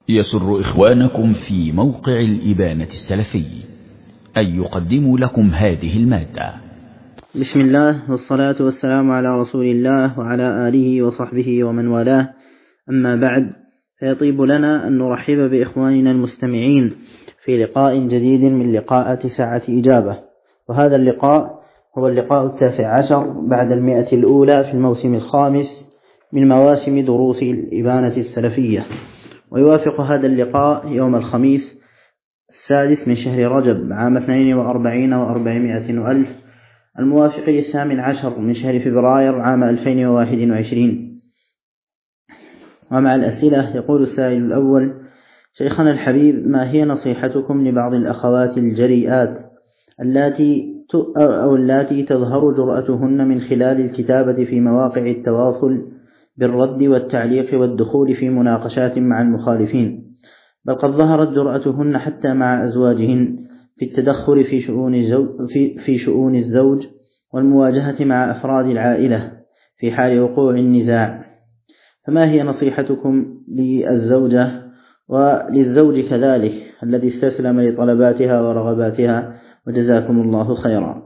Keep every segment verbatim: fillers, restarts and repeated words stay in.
يسر إخوانكم في موقع الإبانة السلفي أن يقدموا لكم هذه المادة. بسم الله والصلاة والسلام على رسول الله وعلى آله وصحبه ومن والاه، أما بعد، فيطيب لنا أن نرحب بإخواننا المستمعين في لقاء جديد من لقاءات ساعة إجابة. وهذا اللقاء هو اللقاء التاسع عشر بعد المئة الأولى في الموسم الخامس من مواسم دروس الإبانة السلفية، ويوافق هذا اللقاء يوم الخميس السادس من شهر رجب عام اثنين وأربعين وأربعمائة وألف، الموافق للثامن عشر من شهر فبراير عام ألفين وواحد وعشرين. ومع الأسئلة يقول السائل الأول: شيخنا الحبيب، ما هي نصيحتكم لبعض الأخوات الجريئات التي أو التي تظهر جرأتهن من خلال الكتابة في مواقع التواصل بالرد والتعليق والدخول في مناقشات مع المخالفين، بل قد ظهرت جرأتهن حتى مع أزواجهن في التدخل في شؤون الزوج, في, في شؤون الزوج والمواجهة مع أفراد العائلة في حال وقوع النزاع، فما هي نصيحتكم للزوجة وللزوج كذلك الذي استسلم لطلباتها ورغباتها؟ وجزاكم الله خيرا.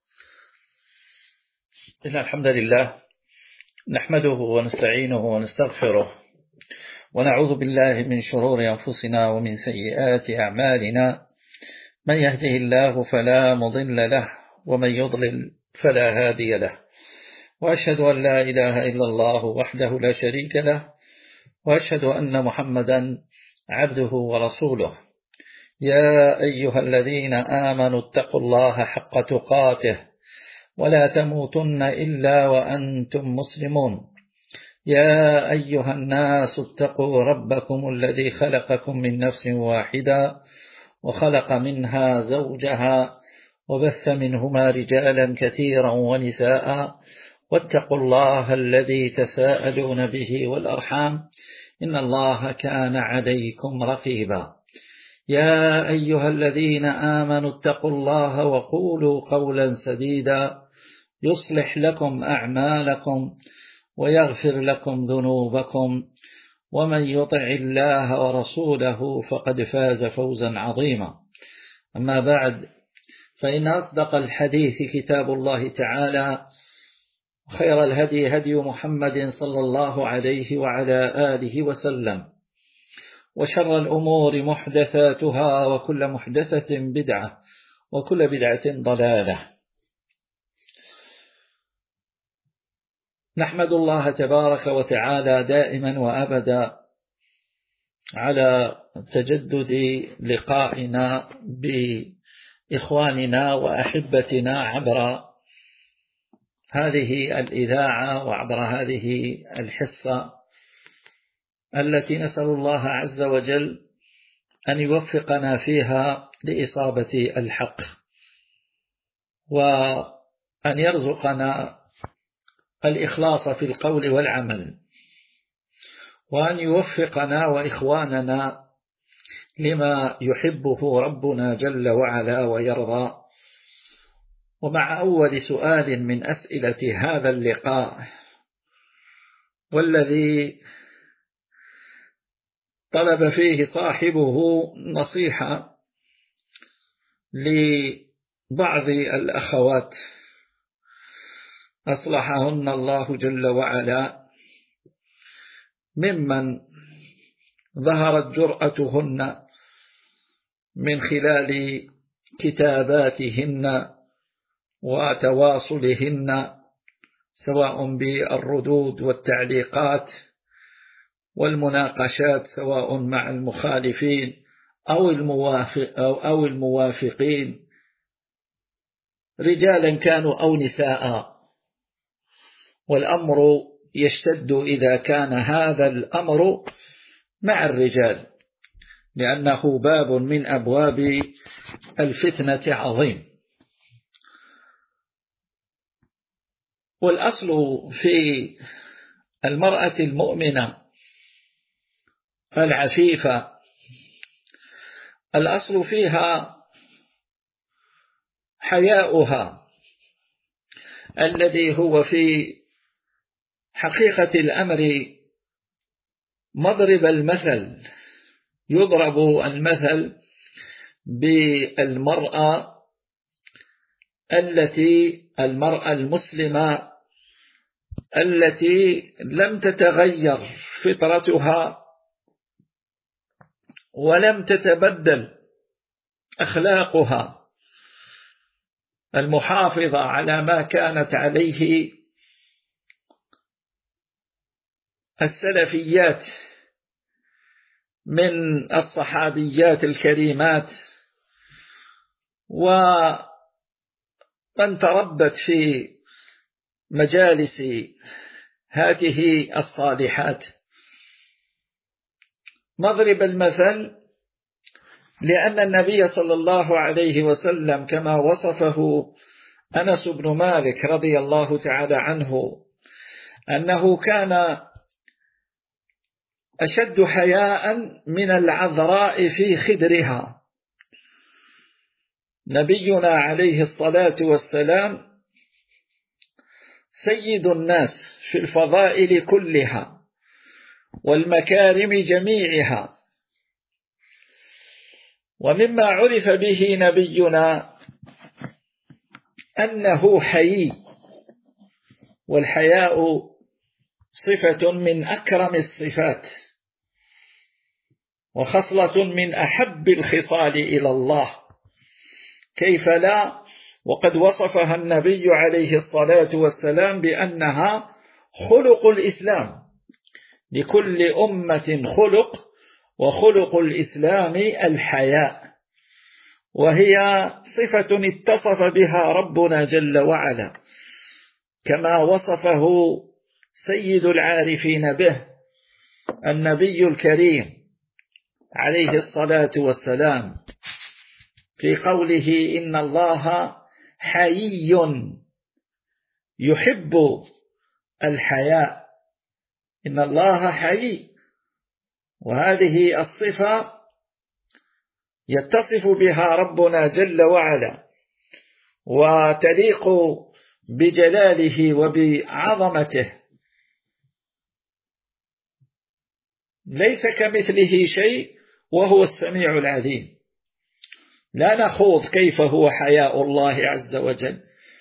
إن الحمد لله نحمده ونستعينه ونستغفره ونعوذ بالله من شرور أنفسنا ومن سيئات أعمالنا، من يهده الله فلا مضل له ومن يضلل فلا هادي له، وأشهد أن لا إله إلا الله وحده لا شريك له، وأشهد أن محمدا عبده ورسوله. يا أيها الذين آمنوا اتقوا الله حق تقاته ولا تموتن إلا وأنتم مسلمون. يا أيها الناس اتقوا ربكم الذي خلقكم من نفس واحدة وخلق منها زوجها وبث منهما رجالا كثيرا ونساء، واتقوا الله الذي تساءلون به والأرحام إن الله كان عليكم رقيبا. يا أيها الذين آمنوا اتقوا الله وقولوا قولا سديدا يصلح لكم أعمالكم ويغفر لكم ذنوبكم، ومن يطع الله ورسوله فقد فاز فوزا عظيما. أما بعد، فإن أصدق الحديث كتاب الله تعالى، خير الهدي هدي محمد صلى الله عليه وعلى آله وسلم، وشر الأمور محدثاتها وكل محدثة بدعة وكل بدعة ضلالة. نحمد الله تبارك وتعالى دائما وأبدا على تجدد لقائنا بإخواننا وأحبتنا عبر هذه الإذاعة وعبر هذه الحصة التي نسأل الله عز وجل أن يوفقنا فيها لإصابة الحق، وأن يرزقنا الإخلاص في القول والعمل، وأن يوفقنا وإخواننا لما يحبه ربنا جل وعلا ويرضى. ومع أول سؤال من أسئلة هذا اللقاء، والذي طلب فيه صاحبه نصيحة لبعض الأخوات أصلحهن الله جل وعلا، ممن ظهرت جرأتهن من خلال كتاباتهن وتواصلهن، سواء بالردود والتعليقات والمناقشات، سواء مع المخالفين أو الموافق أو, أو الموافقين، رجالا كانوا أو نساء. والأمر يشتد إذا كان هذا الأمر مع الرجال، لأنه باب من أبواب الفتنة عظيم. والأصل في المرأة المؤمنة العفيفة، الأصل فيها حياؤها الذي هو في حقيقة الأمر مضرب المثل يضرب المثل بالمرأة التي المرأة المسلمة التي لم تتغير فطرتها ولم تتبدل أخلاقها، المحافظة على ما كانت عليه السلفيات من الصحابيات الكريمات ومن تربت في مجالس هذه الصالحات. مضرب المثل لأن النبي صلى الله عليه وسلم كما وصفه أنس بن مالك رضي الله تعالى عنه أنه كان أشد حياء من العذراء في خدرها. نبينا عليه الصلاة والسلام سيد الناس في الفضائل كلها والمكارم جميعها، ومما عرف به نبينا أنه حيي، والحياء صفة من أكرم الصفات وخصلة من أحب الخصال إلى الله، كيف لا وقد وصفها النبي عليه الصلاة والسلام بأنها خلق الإسلام، لكل أمة خلق وخلق الإسلام الحياء، وهي صفة اتصف بها ربنا جل وعلا كما وصفه سيد العارفين به النبي الكريم عليه الصلاة والسلام في قوله إن الله حيي يحب الحياء. إن الله حيي، وهذه الصفة يتصف بها ربنا جل وعلا وتليق بجلاله وبعظمته، ليس كمثله شيء وهو السميع العليم. لا نخوض كيف هو حياء الله عز وجل.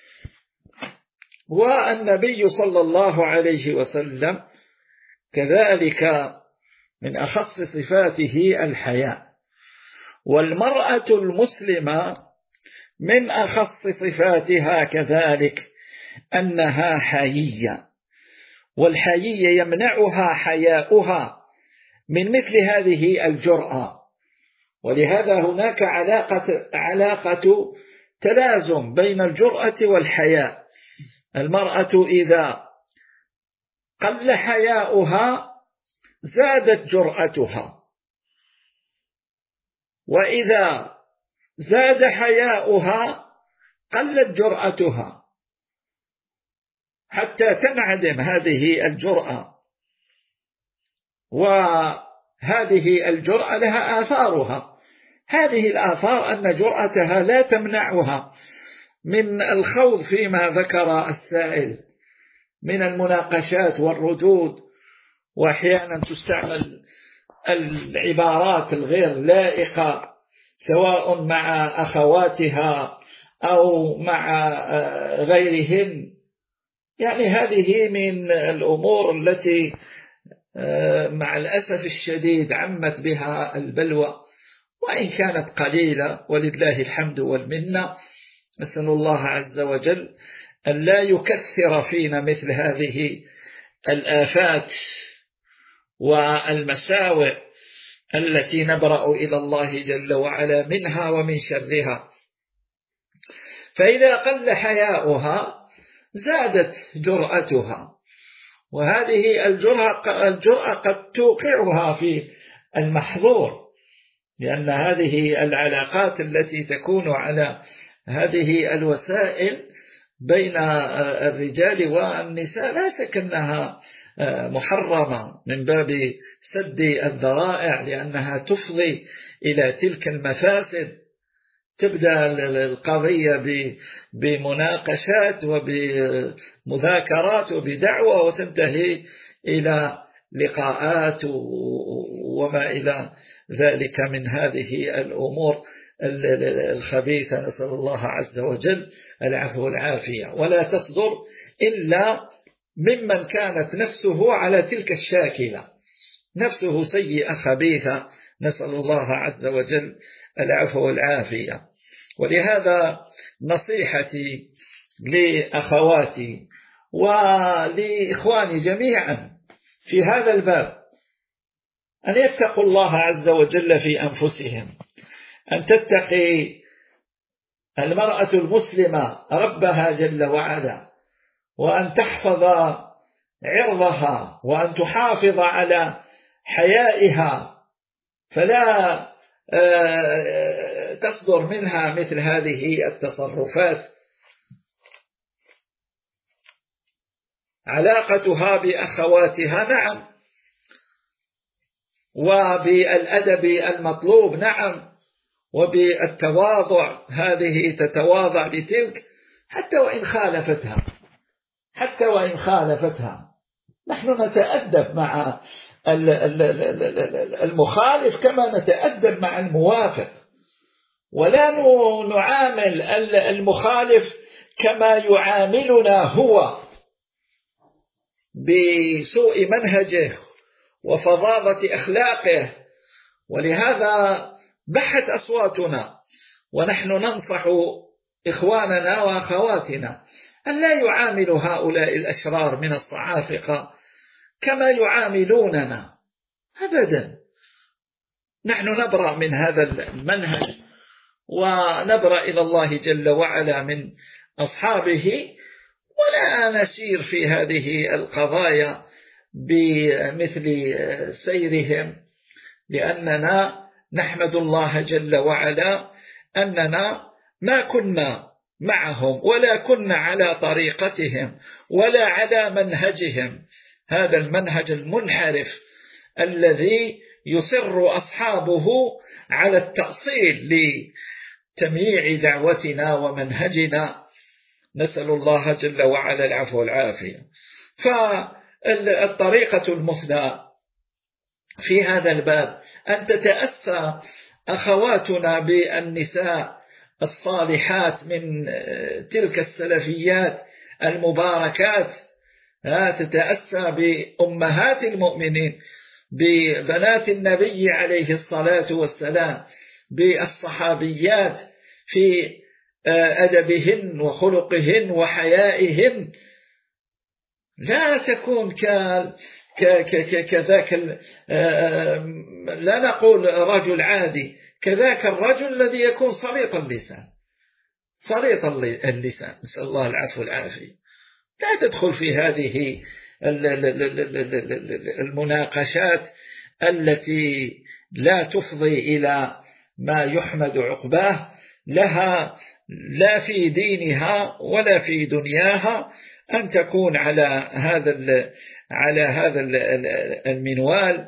والنبي صلى الله عليه وسلم كذلك من أخص صفاته الحياء، والمرأة المسلمة من أخص صفاتها كذلك أنها حيية، والحيية يمنعها حياؤها من مثل هذه الجرأة. ولهذا هناك علاقة, علاقة تلازم بين الجرأة والحياء. المرأة إذا قل حياؤها زادت جرأتها، وإذا زاد حياؤها قلت جرأتها حتى تنعدم هذه الجرأة. وهذه الجرأة لها آثارها. هذه الآثار أن جرأتها لا تمنعها من الخوض فيما ذكر السائل من المناقشات والردود، وأحيانا تستعمل العبارات الغير لائقة سواء مع أخواتها أو مع غيرهن. يعني هذه من الأمور التي مع الأسف الشديد عمت بها البلوى، وإن كانت قليلة ولله الحمد والمنة. نسأل الله عز وجل أن لا يكثر فينا مثل هذه الآفات والمساوئ التي نبرأ إلى الله جل وعلا منها ومن شرها. فإذا قل حياؤها زادت جرأتها، وهذه الجرأة, الجرأة قد توقعها في المحظور، لأن هذه العلاقات التي تكون على هذه الوسائل بين الرجال والنساء لا شك أنها محرمة من باب سد الذرائع، لأنها تفضي إلى تلك المفاسد. تبدأ القضية بمناقشات وبمذاكرات وبدعوة، وتنتهي إلى لقاءات وما إلى ذلك من هذه الأمور الخبيثة. نسأل الله عز وجل العفو والعافية، ولا تصدر إلا ممن كانت نفسه على تلك الشاكلة، نفسه سيئة خبيثة، نسأل الله عز وجل العفو والعافية. ولهذا نصيحتي لأخواتي ولإخواني جميعا في هذا الباب أن يتقوا الله عز وجل في أنفسهم، أن تتقي المرأة المسلمة ربها جل وعلا، وأن تحفظ عرضها، وأن تحافظ على حيائها، فلا تصدر منها مثل هذه التصرفات. علاقتها بأخواتها نعم، وبالأدب المطلوب نعم، وبالتواضع، هذه تتواضع لتلك حتى وإن خالفتها، حتى وإن خالفتها. نحن نتأدب مع المخالف كما نتأدب مع الموافق، ولا نعامل المخالف كما يعاملنا هو بسوء منهجه وفظاظة أخلاقه. ولهذا بحت أصواتنا ونحن ننصح إخواننا وأخواتنا أن لا يعاملوا هؤلاء الأشرار من الصعافقة كما يعاملوننا أبدا. نحن نبرأ من هذا المنهج ونبرأ إلى الله جل وعلا من أصحابه، ولا نسير في هذه القضايا بمثل سيرهم، لأننا نحمد الله جل وعلا أننا ما كنا معهم ولا كنا على طريقتهم ولا على منهجهم، هذا المنهج المنحرف الذي يصر أصحابه على التأصيل لتمييع دعوتنا ومنهجنا. نسأل الله جل وعلا العفو والعافية. فالطريقة المثلى في هذا الباب أن تتأسى أخواتنا بالنساء الصالحات من تلك السلفيات المباركات، تتأسى بأمهات المؤمنين، ببنات النبي عليه الصلاة والسلام، بالصحابيات في أدبهن وخلقهن وحيائهن. لا تكون كذاك، لا نقول رجل عادي، كذاك الرجل الذي يكون سليط اللسان، سليط اللسان، نسأل الله العفو والعافية. لا تدخل في هذه المناقشات التي لا تفضي إلى ما يحمد عقباه لها، لا في دينها ولا في دنياها، أن تكون على هذا على هذا المنوال.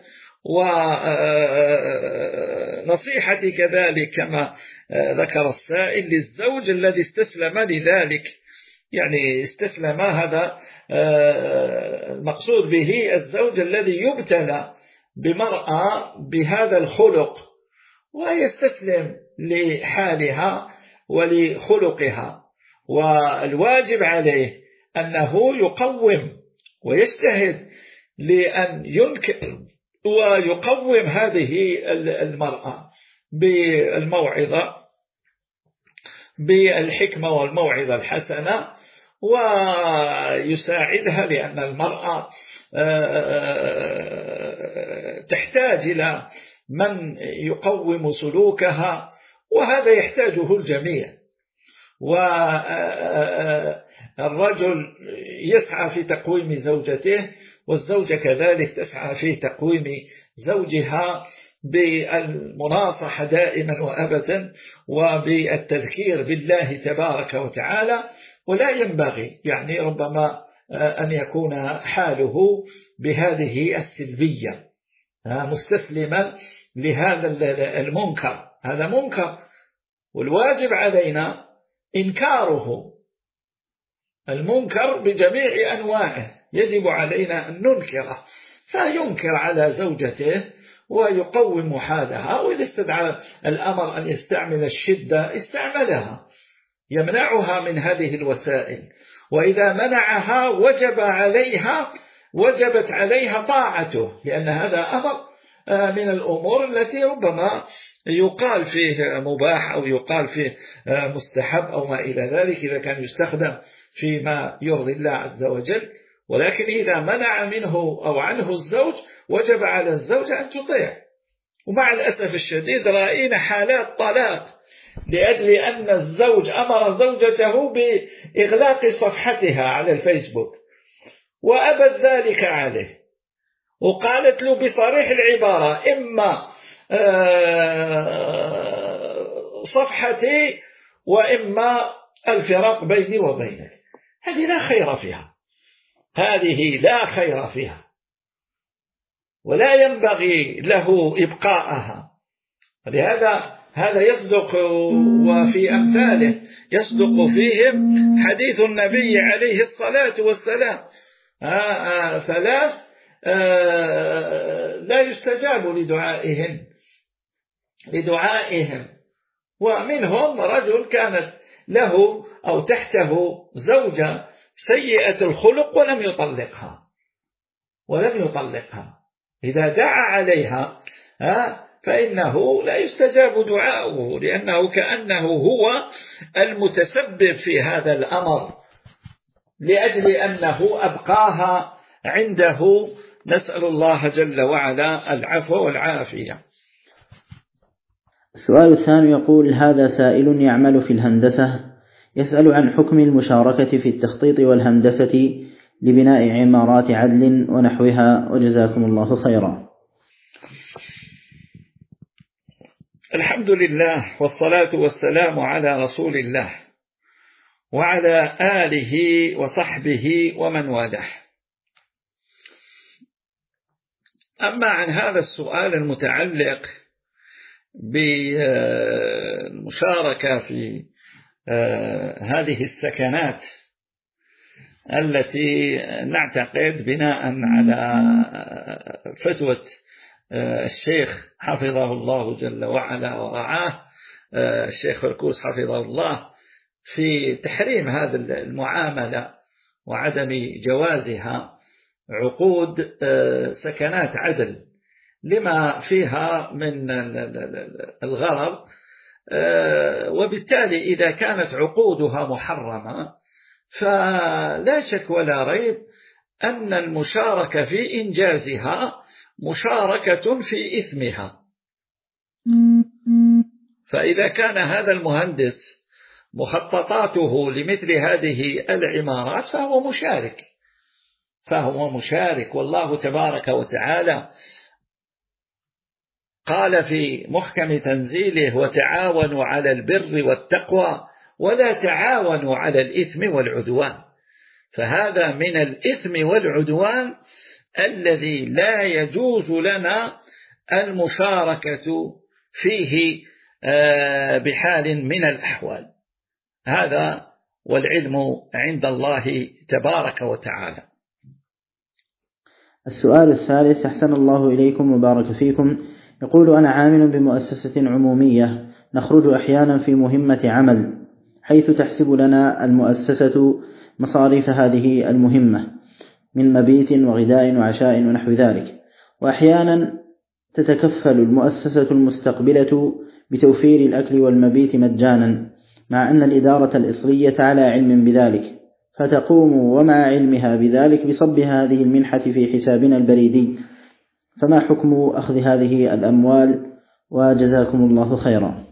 ونصيحتي كذلك كما ذكر السائل للزوج الذي استسلم لذلك، يعني استسلم، هذا المقصود به الزوج الذي يبتلى بمرأة بهذا الخلق ويستسلم لحالها ولخلقها، والواجب عليه أنه يقوم ويجتهد لأن ينكر ويقوم هذه المرأة بالموعظة، بالحكمة والموعظة الحسنة، ويساعدها، لأن المرأة تحتاج إلى من يقوم سلوكها، وهذا يحتاجه الجميع. والرجل يسعى في تقويم زوجته، والزوجة كذلك تسعى في تقويم زوجها بالمناصحة دائما وأبدا، وبالتذكير بالله تبارك وتعالى. ولا ينبغي يعني ربما أن يكون حاله بهذه السلبية، مستسلما لهذا المنكر، هذا منكر، والواجب علينا إنكاره، المنكر بجميع أنواعه يجب علينا أن ننكره، فينكر على زوجته ويقوم حالها، وإذا استدعى الأمر أن يستعمل الشدة استعملها، يمنعها من هذه الوسائل. وإذا منعها وجب عليها وجبت عليها طاعته، لأن هذا أمر من الأمور التي ربما يقال فيه مباح أو يقال فيه مستحب أو ما إلى ذلك إذا كان يستخدم فيما يرضي الله عز وجل. ولكن إذا منع منه أو عنه الزوج وجب على الزوجة أن تطيع. ومع الأسف الشديد رأينا حالات طلاق لأجل أن الزوج أمر زوجته بإغلاق صفحتها على الفيسبوك وأبت ذلك عليه، وقالت له بصريح العبارة: إما صفحتي وإما الفراق بيني وبينك. هذه لا خير فيها، هذه لا خير فيها، ولا ينبغي له إبقاءها. لهذا هذا يصدق، وفي أمثاله يصدق فيهم حديث النبي عليه الصلاة والسلام: ثلاث لا يستجاب لدعائهم لدعائهم ومنهم رجل كانت له أو تحته زوجة سيئة الخلق ولم يطلقها ولم يطلقها إذا دعا عليها فإنه لا يستجاب دعاؤه، لأنه كأنه هو المتسبب في هذا الأمر لأجل أنه أبقاها عنده. نسأل الله جل وعلا العفو والعافية. السؤال الثاني يقول: هذا سائل يعمل في الهندسة، يسأل عن حكم المشاركة في التخطيط والهندسة لبناء عمارات عدل ونحوها، وجزاكم الله خيرا. الحمد لله والصلاة والسلام على رسول الله وعلى آله وصحبه ومن والاه. أما عن هذا السؤال المتعلق بالمشاركة في هذه السكنات التي نعتقد بناء على فتوى الشيخ حفظه الله جل وعلا ورعاه، الشيخ فركوس حفظه الله، في تحريم هذه المعاملة وعدم جوازها عقود سكنات عدل لما فيها من الغرض. وبالتالي إذا كانت عقودها محرمة فلا شك ولا ريب أن المشاركة في إنجازها مشاركة في إثمها. فإذا كان هذا المهندس مخططاته لمثل هذه العمارات فهو مشارك فهو مشارك والله تبارك وتعالى قال في محكم تنزيله: وتعاونوا على البر والتقوى ولا تعاونوا على الإثم والعدوان. فهذا من الإثم والعدوان الذي لا يجوز لنا المشاركة فيه بحال من الأحوال. هذا والعلم عند الله تبارك وتعالى. السؤال الثالث: أحسن الله إليكم وبارك فيكم. يقول: أنا عامل بمؤسسة عمومية، نخرج أحيانا في مهمة عمل، حيث تحسب لنا المؤسسة مصاريف هذه المهمة من مبيت وغداء وعشاء ونحو ذلك، وأحيانا تتكفل المؤسسة المستقبلة بتوفير الأكل والمبيت مجانا، مع أن الإدارة الإصرية على علم بذلك، فتقوم ومع علمها بذلك بصب هذه المنحة في حسابنا البريدي، فما حكم أخذ هذه الأموال؟ وجزاكم الله خيرا.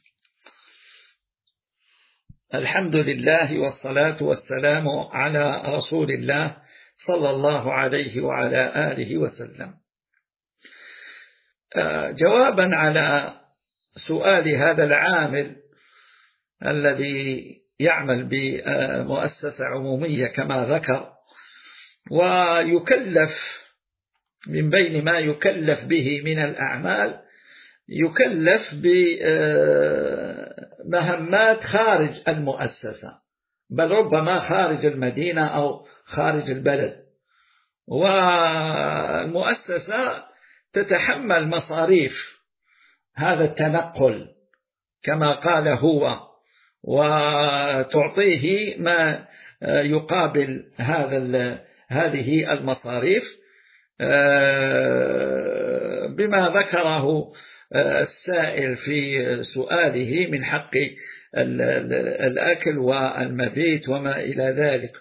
الحمد لله والصلاة والسلام على رسول الله صلى الله عليه وعلى آله وسلم. جوابا على سؤال هذا العامل الذي يعمل بمؤسسة عمومية كما ذكر، ويكلف من بين ما يكلف به من الأعمال يكلف بمهمات خارج المؤسسة، بل ربما خارج المدينة أو خارج البلد، والمؤسسة تتحمل مصاريف هذا التنقل كما قال هو، وتعطيه ما يقابل هذا هذه المصاريف بما ذكره السائل في سؤاله من حق الأكل والمبيت وما إلى ذلك.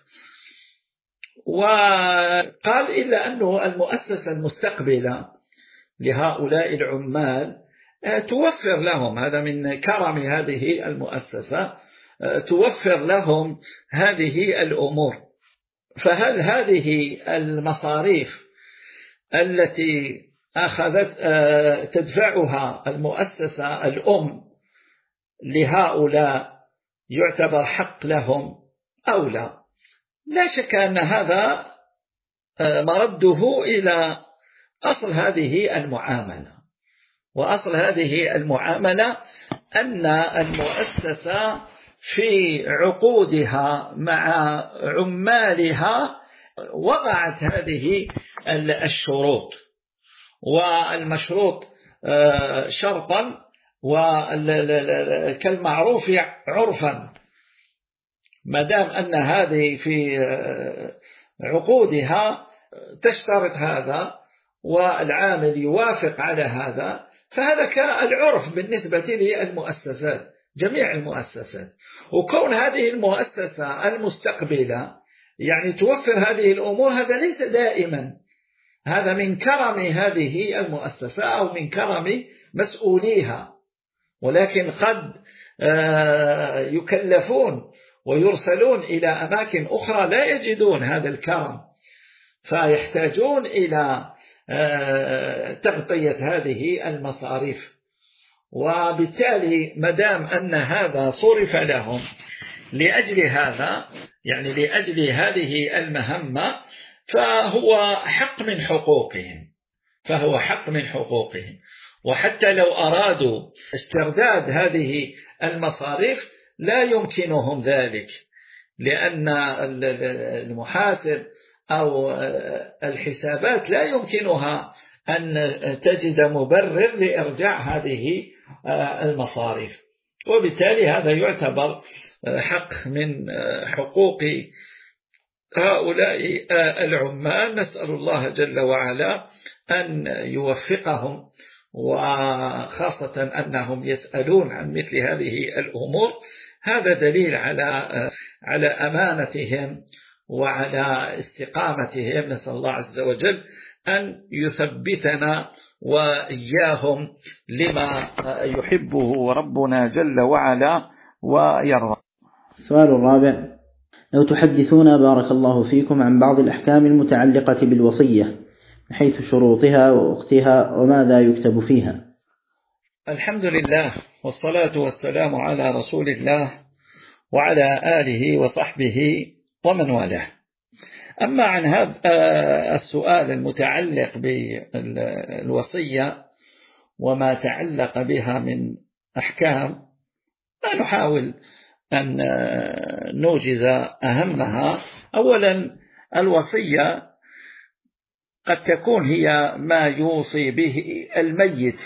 وقال إلا أنه المؤسسة المستقبلة لهؤلاء العمال توفر لهم، هذا من كرم هذه المؤسسة، توفر لهم هذه الأمور. فهل هذه المصاريف التي أخذت تدفعها المؤسسة الأم لهؤلاء يعتبر حق لهم أو لا؟ لا شك أن هذا مرده إلى أصل هذه المعاملة، وأصل هذه المعاملة أن المؤسسة في عقودها مع عمالها وضعت هذه الشروط، والمشروط شرطا وكالمعروف عرفا، ما دام أن هذه في عقودها تشترط هذا والعامل يوافق على هذا، فهذا كالعرف بالنسبة للمؤسسات، جميع المؤسسات. وكون هذه المؤسسة المستقبلة يعني توفر هذه الأمور، هذا ليس دائما، هذا من كرم هذه المؤسسة أو من كرم مسؤوليها، ولكن قد يكلفون ويرسلون إلى أماكن أخرى لا يجدون هذا الكرم، فيحتاجون إلى تغطية هذه المصاريف. وبالتالي مدام أن هذا صرف لهم لأجل هذا، يعني لأجل هذه المهمة، فهو حق من حقوقهم، فهو حق من حقوقهم. وحتى لو أرادوا استرداد هذه المصاريف لا يمكنهم ذلك، لأن المحاسب أو الحسابات لا يمكنها أن تجد مبرر لإرجاع هذه المصاريف، وبالتالي هذا يعتبر حق من حقوق هؤلاء العمال. نسأل الله جل وعلا أن يوفقهم، وخاصة أنهم يسألون عن مثل هذه الأمور، هذا دليل على على أمانتهم وعلى استقامتهم. نسأل الله عز وجل أن يثبتنا وإياهم لما يحبه ربنا جل وعلا ويرضى. السؤال الرابع: لو تحدثونا بارك الله فيكم عن بعض الأحكام المتعلقة بالوصية من حيث شروطها ووقتها وماذا يكتب فيها. الحمد لله، والصلاة والسلام على رسول الله وعلى آله وصحبه ومن والاه. أما عن هذا السؤال المتعلق بالوصية وما تعلق بها من أحكام، نحاول أن نوجز أهمها. أولا، الوصية قد تكون هي ما يوصي به الميت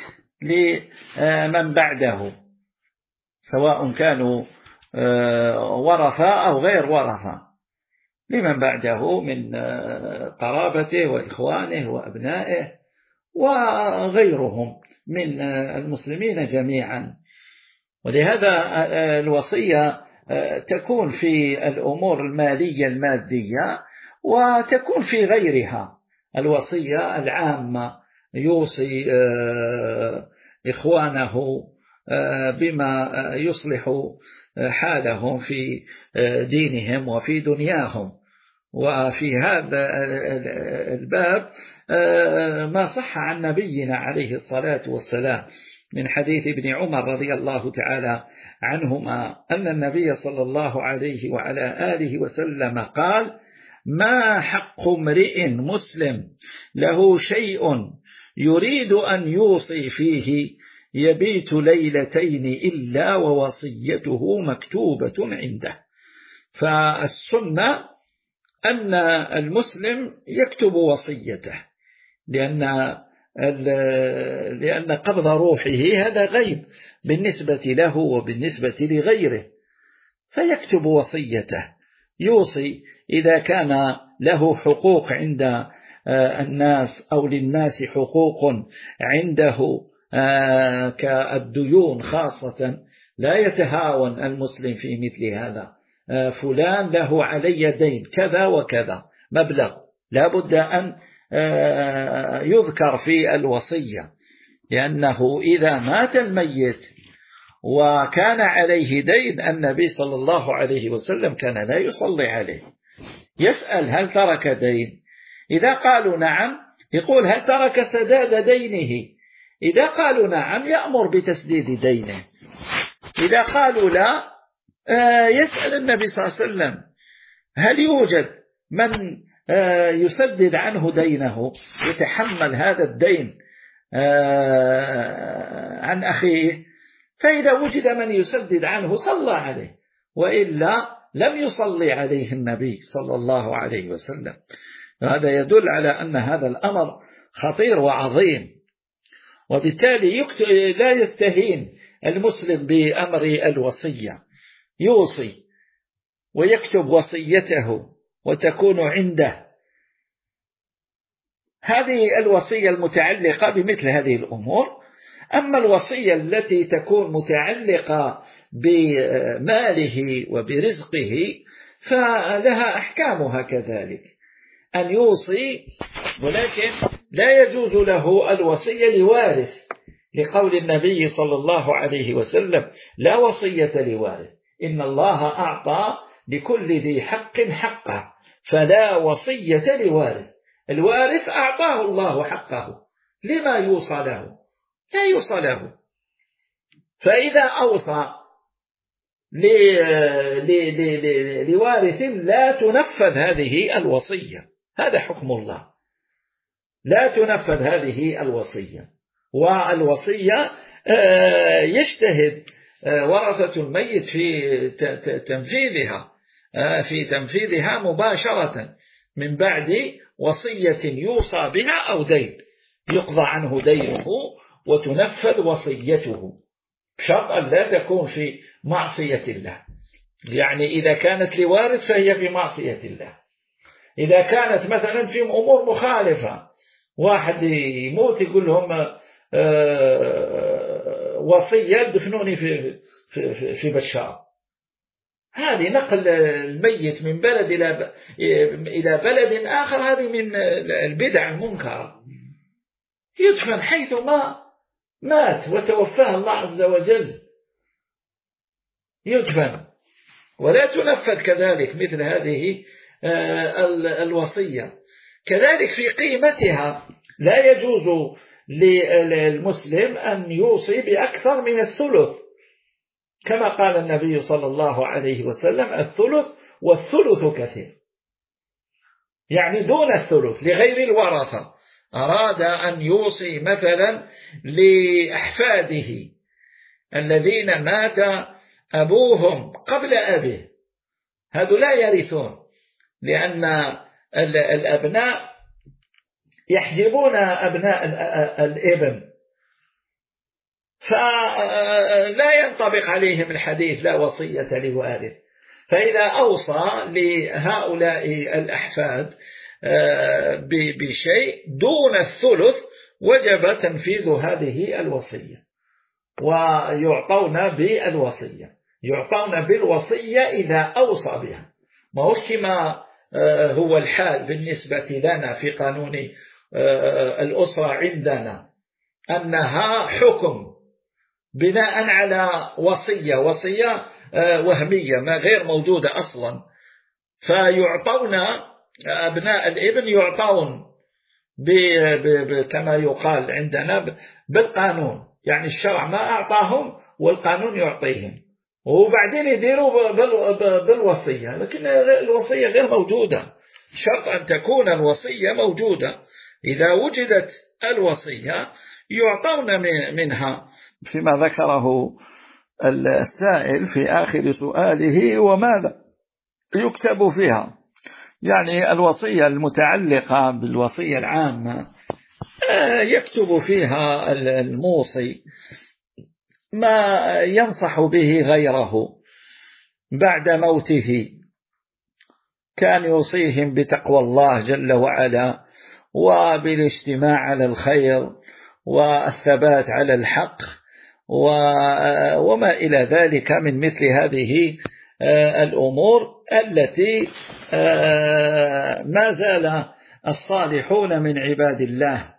لمن بعده، سواء كانوا ورثة أو غير ورثة، لمن بعده من قرابته وإخوانه وأبنائه وغيرهم من المسلمين جميعا. ولهذا الوصية تكون في الأمور المالية المادية، وتكون في غيرها. الوصية العامة يوصي إخوانه بما يصلح حالهم في دينهم وفي دنياهم. وفي هذا الباب ما صح عن نبينا عليه الصلاة والسلام من حديث ابن عمر رضي الله تعالى عنهما أن النبي صلى الله عليه وعلى آله وسلم قال: ما حق امرئ مسلم له شيء يريد أن يوصي فيه يبيت ليلتين إلا ووصيته مكتوبة عنده. فالسنة أن المسلم يكتب وصيته، لأن لأن قبض روحه هذا غيب بالنسبة له وبالنسبة لغيره، فيكتب وصيته، يوصي إذا كان له حقوق عند الناس أو للناس حقوق عنده كالديون خاصة، لا يتهاون المسلم في مثل هذا، فلان له علي دين كذا وكذا مبلغ، لا بد أن يذكر في الوصية، لأنه إذا مات الميت وكان عليه دين النبي صلى الله عليه وسلم كان لا يصلي عليه، يسأل هل ترك دين؟ إذا قالوا نعم يقول هل ترك سداد دينه؟ إذا قالوا نعم يأمر بتسديد دينه، إذا قالوا لا يسأل النبي صلى الله عليه وسلم هل يوجد من يسدد عنه دينه، يتحمل هذا الدين عن أخيه، فإذا وجد من يسدد عنه صلى عليه، وإلا لم يصلي عليه النبي صلى الله عليه وسلم. هذا يدل على أن هذا الأمر خطير وعظيم، وبالتالي لا يستهين المسلم بأمر الوصية، يوصي ويكتب وصيته وتكون عنده. هذه الوصية المتعلقة بمثل هذه الأمور. أما الوصية التي تكون متعلقة بماله وبرزقه فلها أحكامها كذلك، أن يوصي، ولكن لا يجوز له الوصية لوارث، لقول النبي صلى الله عليه وسلم لا وصية لوارث، إن الله أعطى لكل ذي حق حقه فلا وصية لوارث. الوارث أعطاه الله حقه، لما يوصى له؟ لا يوصى له. فإذا أوصى لوارث لا تنفذ هذه الوصية، هذا حكم الله، لا تنفذ هذه الوصية. والوصية يجتهد ورثة الميت في تنفيذها في تنفيذها مباشرة من بعد وصية يوصى بها أو دين، يقضى عنه دينه وتنفذ وصيته، بشرط أن لا تكون في معصية الله. يعني إذا كانت لوارث فهي في معصية الله. إذا كانت مثلا في أمور مخالفة، واحد يموت يقول لهم وصية دفنوني في في في بشار، هذه نقل الميت من بلد إلى إلى بلد آخر، هذه من البدع المنكرة. يدفن حيث ما مات وتوفاه الله عز وجل، يدفن، ولا تنفذ كذلك مثل هذه الوصية. كذلك في قيمتها لا يجوز للمسلم أن يوصي بأكثر من الثلث، كما قال النبي صلى الله عليه وسلم الثلث والثلث كثير، يعني دون الثلث لغير الورثة. أراد أن يوصي مثلا لأحفاده الذين مات أبوهم قبل أبيه، هذا لا يرثون، لأن الأبناء يحجبون أبناء الابن، فلا ينطبق عليهم الحديث لا وصية لوارث. فإذا أوصى لهؤلاء الأحفاد بشيء دون الثلث وجب تنفيذ هذه الوصية، ويعطون بالوصية، يعطون بالوصية إذا أوصى بها. ما هو كما هو الحال بالنسبة لنا في قانون الأسرة عندنا، أنها حكم بناء على وصية، وصية وهمية ما غير موجودة أصلا، فيعطون أبناء الابن يعطون كما يقال عندنا بالقانون، يعني الشرع ما أعطاهم والقانون يعطيهم، وبعدين يديروا بالوصية، لكن الوصية غير موجودة. شرط أن تكون الوصية موجودة. إذا وجدت الوصية يعطون منها، فيما ذكره السائل في آخر سؤاله وماذا يكتب فيها. يعني الوصية المتعلقة بالوصية العامة يكتب فيها الموصي ما ينصح به غيره بعد موته، كان يوصيهم بتقوى الله جل وعلا وبالاجتماع على الخير والثبات على الحق وما إلى ذلك من مثل هذه الأمور التي ما زال الصالحون من عباد الله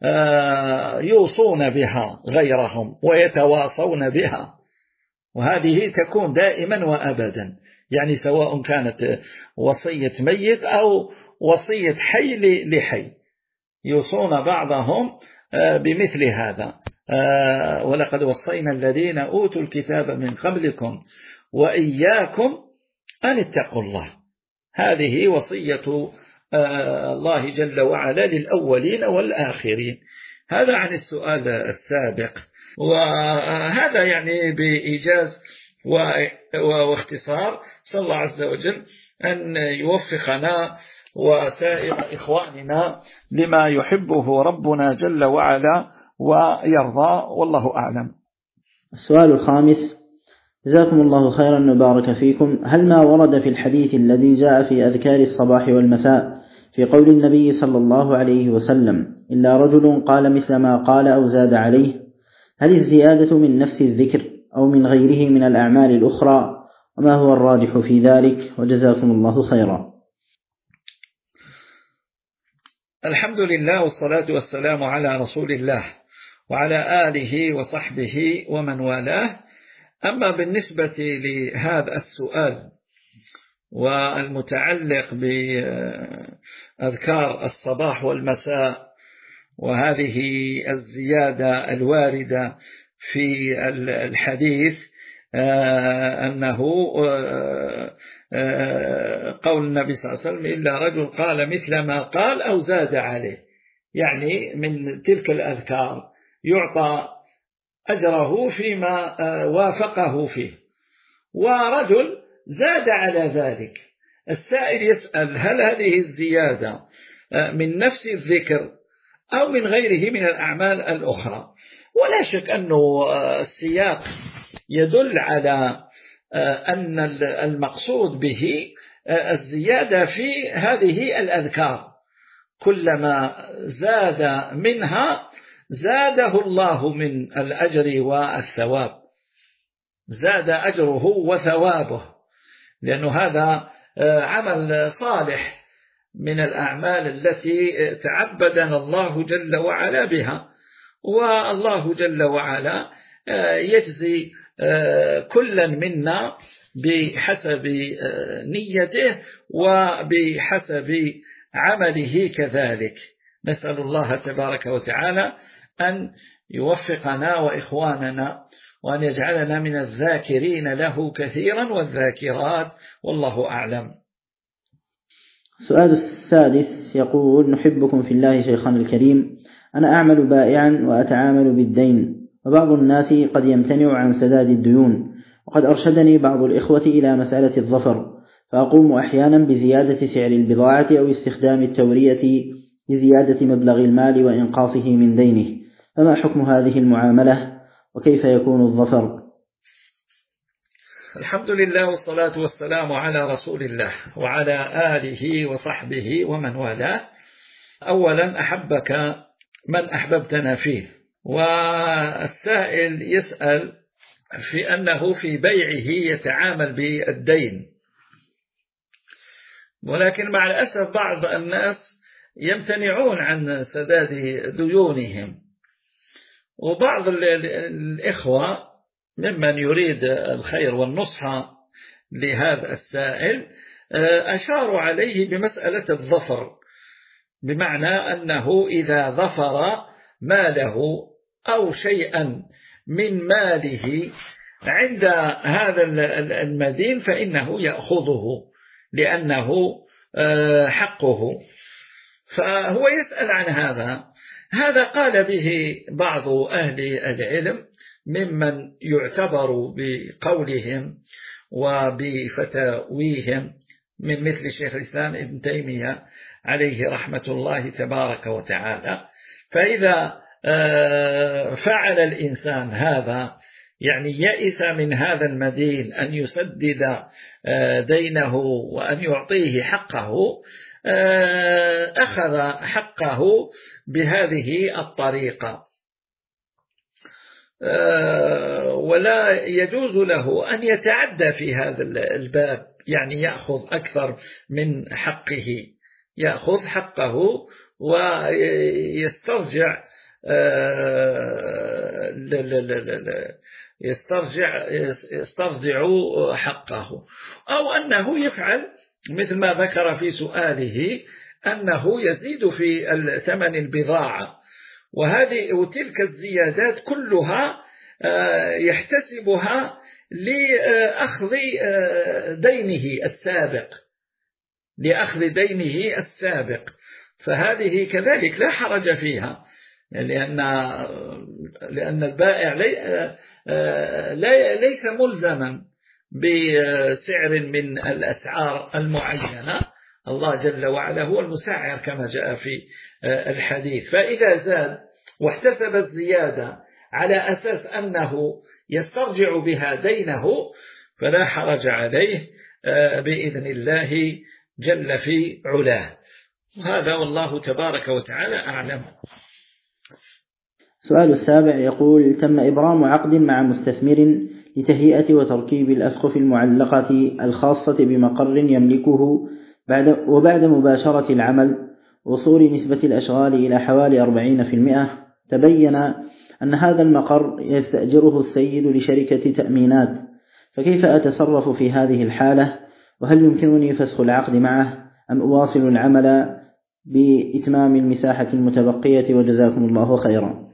يوصون بها غيرهم ويتواصون بها، وهذه تكون دائما وأبدا، يعني سواء كانت وصية ميت أو وصية حي لحي يوصون بعضهم بمثل هذا. ولقد وصينا الذين أوتوا الكتاب من قبلكم وإياكم أن اتقوا الله. هذه وصية الله جل وعلا للأولين والآخرين. هذا عن السؤال السابق، وهذا يعني بإيجاز واختصار. صلى الله عز وجل أن يوفقنا وسائر إخواننا لما يحبه ربنا جل وعلا ويرضى، والله أعلم. السؤال الخامس: جزاكم الله خيرا وبارك فيكم، هل ما ورد في الحديث الذي جاء في أذكار الصباح والمساء في قول النبي صلى الله عليه وسلم إلا رجل قال مثل ما قال أو زاد عليه، هل الزيادة من نفس الذكر أو من غيره من الأعمال الأخرى، وما هو الراجح في ذلك؟ وجزاكم الله خيرا. الحمد لله والصلاة والسلام على رسول الله وعلى آله وصحبه ومن والاه. أما بالنسبة لهذا السؤال والمتعلق بأذكار الصباح والمساء وهذه الزيادة الواردة في الحديث أنه قول النبي صلى الله عليه وسلم إلا رجل قال مثل ما قال أو زاد عليه، يعني من تلك الأذكار يعطى أجره فيما وافقه فيه، ورجل زاد على ذلك. السائل يسأل هل هذه الزيادة من نفس الذكر أو من غيره من الأعمال الأخرى؟ ولا شك أنه السياق يدل على أن المقصود به الزيادة في هذه الأذكار، كلما زاد منها زاده الله من الأجر والثواب، زاد أجره وثوابه، لأنه هذا عمل صالح من الأعمال التي تعبدنا الله جل وعلا بها، والله جل وعلا يجزي كلا منا بحسب نيته وبحسب عمله كذلك. نسأل الله تبارك وتعالى أن يوفقنا وإخواننا وأن يجعلنا من الذاكرين له كثيرا والذاكرات، والله أعلم. السؤال السادس يقول: نحبكم في الله شيخنا الكريم، أنا أعمل بائعا وأتعامل بالدين، وبعض الناس قد يمتنع عن سداد الديون، وقد أرشدني بعض الإخوة إلى مسألة الظفر، فأقوم أحيانا بزيادة سعر البضاعة أو استخدام التورية لزيادة مبلغ المال وإنقاصه من دينه، فما حكم هذه المعاملة وكيف يكون الظفر؟ الحمد لله والصلاة والسلام على رسول الله وعلى آله وصحبه ومن والاه. أولا أحبك من أحببتنا فيه، والسائل يسأل في أنه في بيعه يتعامل بالدين، ولكن مع الأسف بعض الناس يمتنعون عن سداد ديونهم، وبعض الإخوة ممن يريد الخير والنصح لهذا السائل أشاروا عليه بمسألة الظفر، بمعنى أنه إذا ظفر ماله أو شيئا من ماله عند هذا المدين فإنه يأخذه لأنه حقه، فهو يسأل عن هذا. هذا قال به بعض أهل العلم ممن يعتبر بقولهم وبفتاويهم من مثل شيخ الإسلام ابن تيمية عليه رحمة الله تبارك وتعالى. فإذا فعل الإنسان هذا يعني يئس من هذا المدين أن يسدد دينه وأن يعطيه حقه، أخذ حقه بهذه الطريقة، ولا يجوز له أن يتعدى في هذا الباب، يعني يأخذ أكثر من حقه، يأخذ حقه ويسترجع يسترجع يسترجع حقه، أو أنه يفعل مثل ما ذكر في سؤاله أنه يزيد في ثمن البضاعة، وهذه وتلك الزيادات كلها يحتسبها لأخذ دينه السابق لأخذ دينه السابق فهذه كذلك لا حرج فيها، لأن لأن البائع ليس ملزما بسعر من الأسعار المعينة، الله جل وعلا هو المسعر كما جاء في الحديث. فإذا زاد واحتسب الزيادة على أساس أنه يسترجع بها دينه فلا حرج عليه بإذن الله جل في علاه. هذا والله تبارك وتعالى أعلم. السؤال السابع يقول: تم إبرام عقد مع مستثمر لتهيئة وتركيب الأسقف المعلقة الخاصة بمقر يملكه، بعد وبعد مباشرة العمل وصول نسبة الأشغال إلى حوالي أربعين بالمئة تبين أن هذا المقر يستأجره السيد لشركة تأمينات، فكيف أتصرف في هذه الحالة؟ وهل يمكنني فسخ العقد معه أم أواصل العمل بإتمام المساحة المتبقية؟ وجزاكم الله خيرا.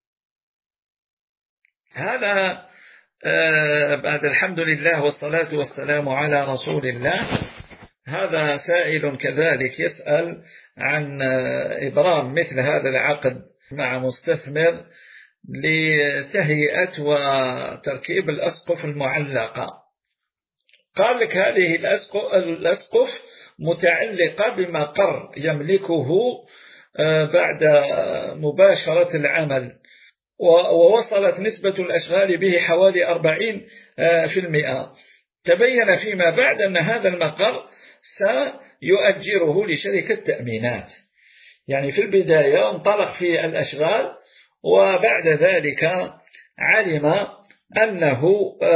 هذا بعد الحمد لله والصلاة والسلام على رسول الله. هذا سائل كذلك يسأل عن إبرام مثل هذا العقد مع مستثمر لتهيئة وتركيب الأسقف المعلقة. قال لك هذه الأسقف متعلقة بمقر يملكه بعد مباشرة العمل، ووصلت نسبة الأشغال به حوالي أربعين بالمئة. تبين فيما بعد أن هذا المقر سيؤجره لشركة تأمينات، يعني في البداية انطلق في الأشغال، وبعد ذلك علم أنه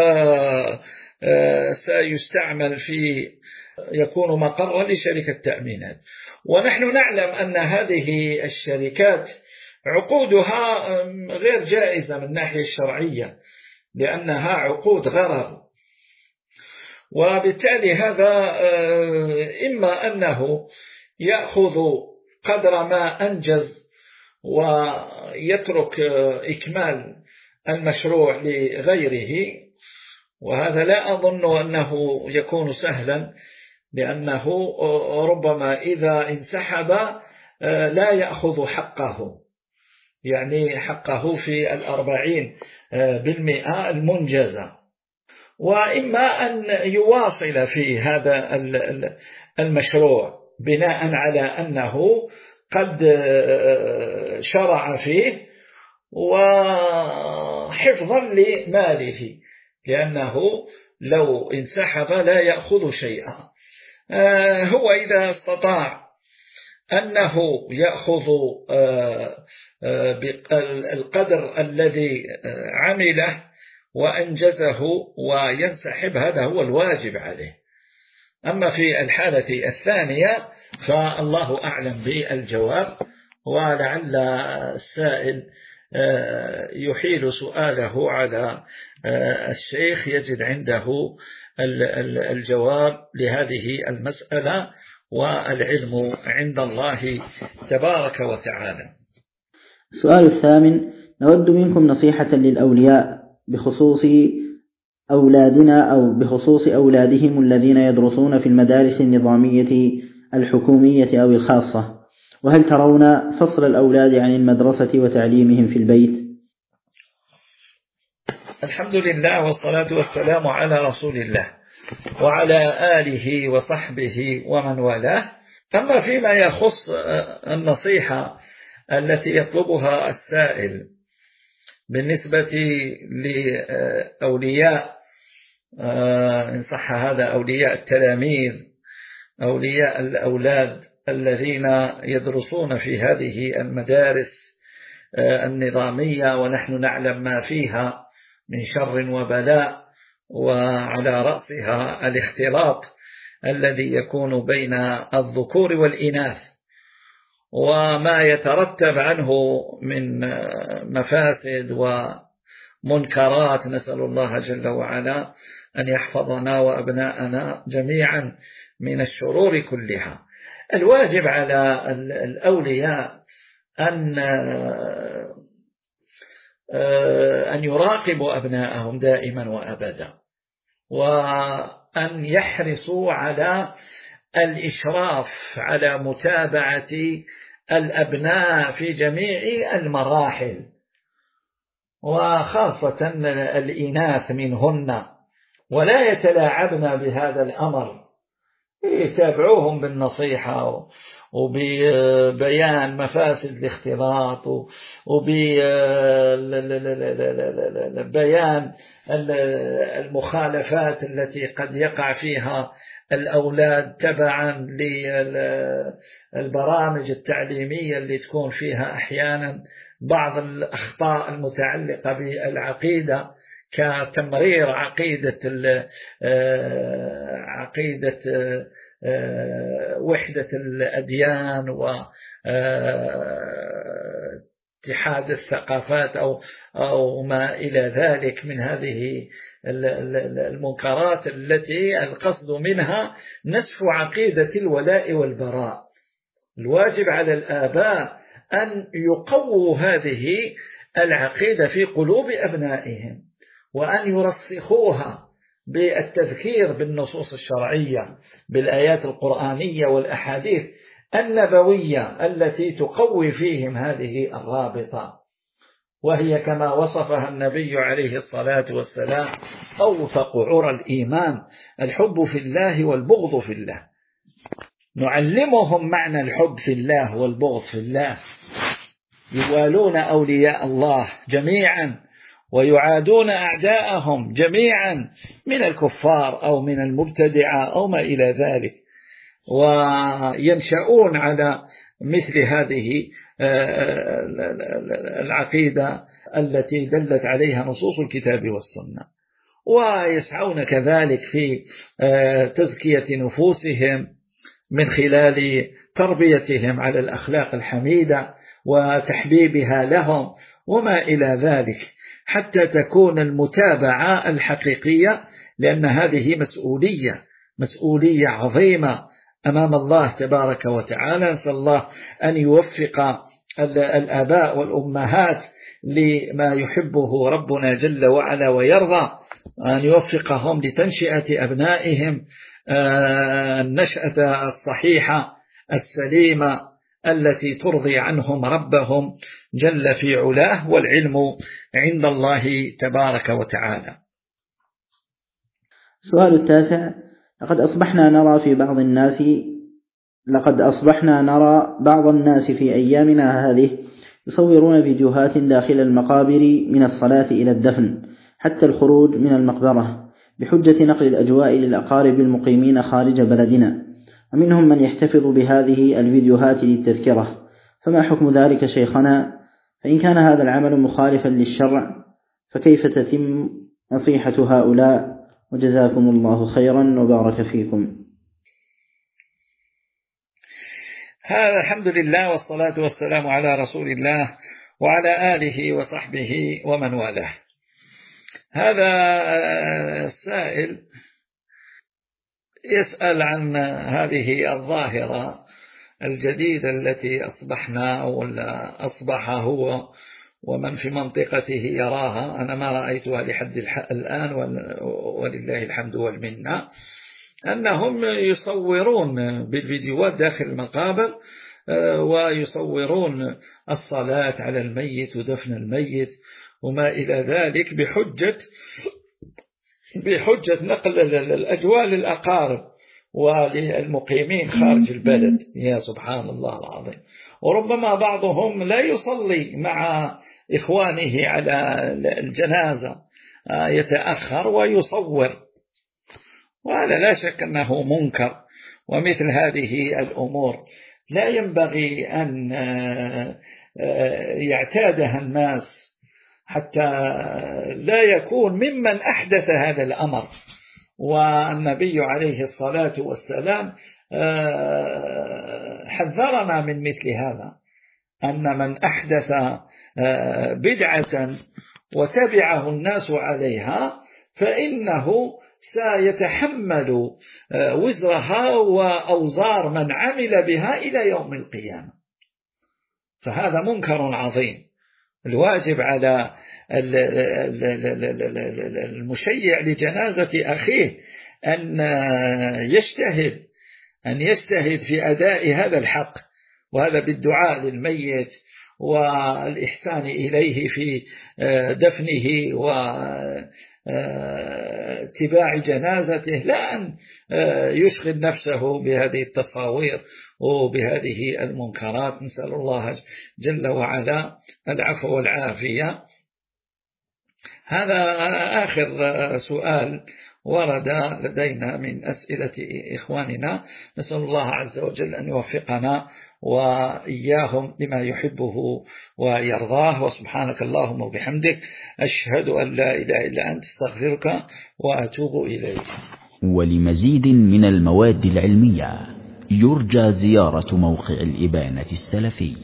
سيستعمل في يكون مقرا لشركة تأمينات. ونحن نعلم أن هذه الشركات عقودها غير جائزة من الناحية الشرعية، لأنها عقود غرر، وبالتالي هذا إما أنه يأخذ قدر ما أنجز ويترك إكمال المشروع لغيره، وهذا لا أظن أنه يكون سهلا، لأنه ربما إذا انسحب لا يأخذ حقه، يعني حقه في الأربعين بالمئة المنجزة. وإما أن يواصل في هذا المشروع بناء على أنه قد شرع فيه وحفظا لماله، لأنه لو انسحب لا يأخذ شيئا. هو إذا استطاع أنه يأخذ القدر الذي عمله وأنجزه وينسحب، هذا هو الواجب عليه. أما في الحالة الثانية فالله أعلم بالجواب، ولعل السائل يحيل سؤاله على الشيخ يجد عنده الجواب لهذه المسألة، والعلم عند الله تبارك وتعالى. السؤال الثامن: نود منكم نصيحة للأولياء بخصوص أولادنا أو بخصوص أولادهم الذين يدرسون في المدارس النظامية الحكومية أو الخاصة، وهل ترون فصل الأولاد عن المدرسة وتعليمهم في البيت؟ الحمد لله والصلاة والسلام على رسول الله. وعلى آله وصحبه ومن والاه. أما فيما يخص النصيحة التي يطلبها السائل بالنسبة لأولياء، إن صح هذا، أولياء التلاميذ، أولياء الأولاد الذين يدرسون في هذه المدارس النظامية ونحن نعلم ما فيها من شر وبلاء، وعلى رأسها الاختلاط الذي يكون بين الذكور والإناث وما يترتب عنه من مفاسد ومنكرات. نسأل الله جل وعلا أن يحفظنا وأبناءنا جميعا من الشرور كلها. الواجب على الأولياء أن أن يراقبوا أبناءهم دائما وأبدا، وأن يحرصوا على الإشراف على متابعة الأبناء في جميع المراحل، وخاصة الإناث منهن، ولا يتلاعبن بهذا الأمر، يتابعوهم بالنصيحة وببيان مفاسد الاختلاط وببيان المخالفات التي قد يقع فيها الأولاد تبعا للبرامج التعليمية اللي تكون فيها أحيانا بعض الأخطاء المتعلقة بالعقيدة، كتمرير عقيدة عقيدة وحدة الأديان واتحاد الثقافات أو أو ما إلى ذلك من هذه المنكرات التي القصد منها نسف عقيدة الولاء والبراء. الواجب على الآباء أن يقووا هذه العقيدة في قلوب أبنائهم، وأن يرسخوها بالتذكير بالنصوص الشرعية، بالآيات القرآنية والأحاديث النبوية التي تقوي فيهم هذه الرابطة، وهي كما وصفها النبي عليه الصلاة والسلام أوثق عرى الإيمان الحب في الله والبغض في الله. نعلمهم معنى الحب في الله والبغض في الله، يوالون أولياء الله جميعا ويعادون أعداءهم جميعا من الكفار أو من المبتدعة أو ما إلى ذلك، وينشأون على مثل هذه العقيدة التي دلت عليها نصوص الكتاب والسنة، ويسعون كذلك في تزكية نفوسهم من خلال تربيتهم على الأخلاق الحميدة وتحبيبها لهم وما إلى ذلك، حتى تكون المتابعة الحقيقية، لأن هذه مسؤولية مسؤولية عظيمة أمام الله تبارك وتعالى. نسأل الله أن يوفق الآباء والأمهات لما يحبه ربنا جل وعلا ويرضى، أن يوفقهم لتنشئة أبنائهم النشأة الصحيحة السليمة التي ترضي عنهم ربهم جل في علاه، والعلم عند الله تبارك وتعالى. السؤال التاسع: لقد أصبحنا نرى في بعض الناس لقد أصبحنا نرى بعض الناس في أيامنا هذه يصورون فيديوهات داخل المقابر من الصلاة إلى الدفن حتى الخروج من المقبرة بحجة نقل الأجواء للأقارب المقيمين خارج بلدنا، ومنهم من يحتفظ بهذه الفيديوهات للتذكرة، فما حكم ذلك شيخنا؟ فإن كان هذا العمل مخالفا للشرع فكيف تتم نصيحة هؤلاء؟ وجزاكم الله خيرا وبارك فيكم. هذا الحمد لله والصلاة والسلام على رسول الله وعلى آله وصحبه ومن والاه. هذا السائل يسأل عن هذه الظاهرة الجديدة التي أصبحنا ولا أصبح هو ومن في منطقته يراها. أنا ما رأيتها لحد الآن ولله الحمد والمنة، أنهم يصورون بالفيديوهات داخل المقابر ويصورون الصلاة على الميت ودفن الميت وما إلى ذلك بحجة بحجة نقل الأجواء للأقارب وللمقيمين خارج البلد. يا سبحان الله العظيم. وربما بعضهم لا يصلي مع إخوانه على الجنازة، يتأخر ويصور، وهذا لا شك أنه منكر. ومثل هذه الأمور لا ينبغي أن يعتادها الناس حتى لا يكون ممن أحدث هذا الأمر. والنبي عليه الصلاة والسلام حذرنا من مثل هذا، أن من أحدث بدعة وتبعه الناس عليها فإنه سيتحمل وزرها وأوزار من عمل بها إلى يوم القيامة. فهذا منكر عظيم. الواجب على المشيع لجنازة أخيه أن يجتهد أن يجتهد في أداء هذا الحق، وهذا بالدعاء للميت والإحسان إليه في دفنه واتباع جنازته، لا أن يشغل نفسه بهذه التصاوير وبهذه المنكرات. نسأل الله جل وعلا العفو والعافية. هذا آخر سؤال ورد لدينا من أسئلة إخواننا، نسأل الله عز وجل أن يوفقنا وإياهم لما يحبه ويرضاه. وسبحانك اللهم وبحمدك، أشهد أن لا إله إلا أنت، استغفرك وأتوب إليك. ولمزيد من المواد العلمية يرجى زيارة موقع الإبانة السلفي.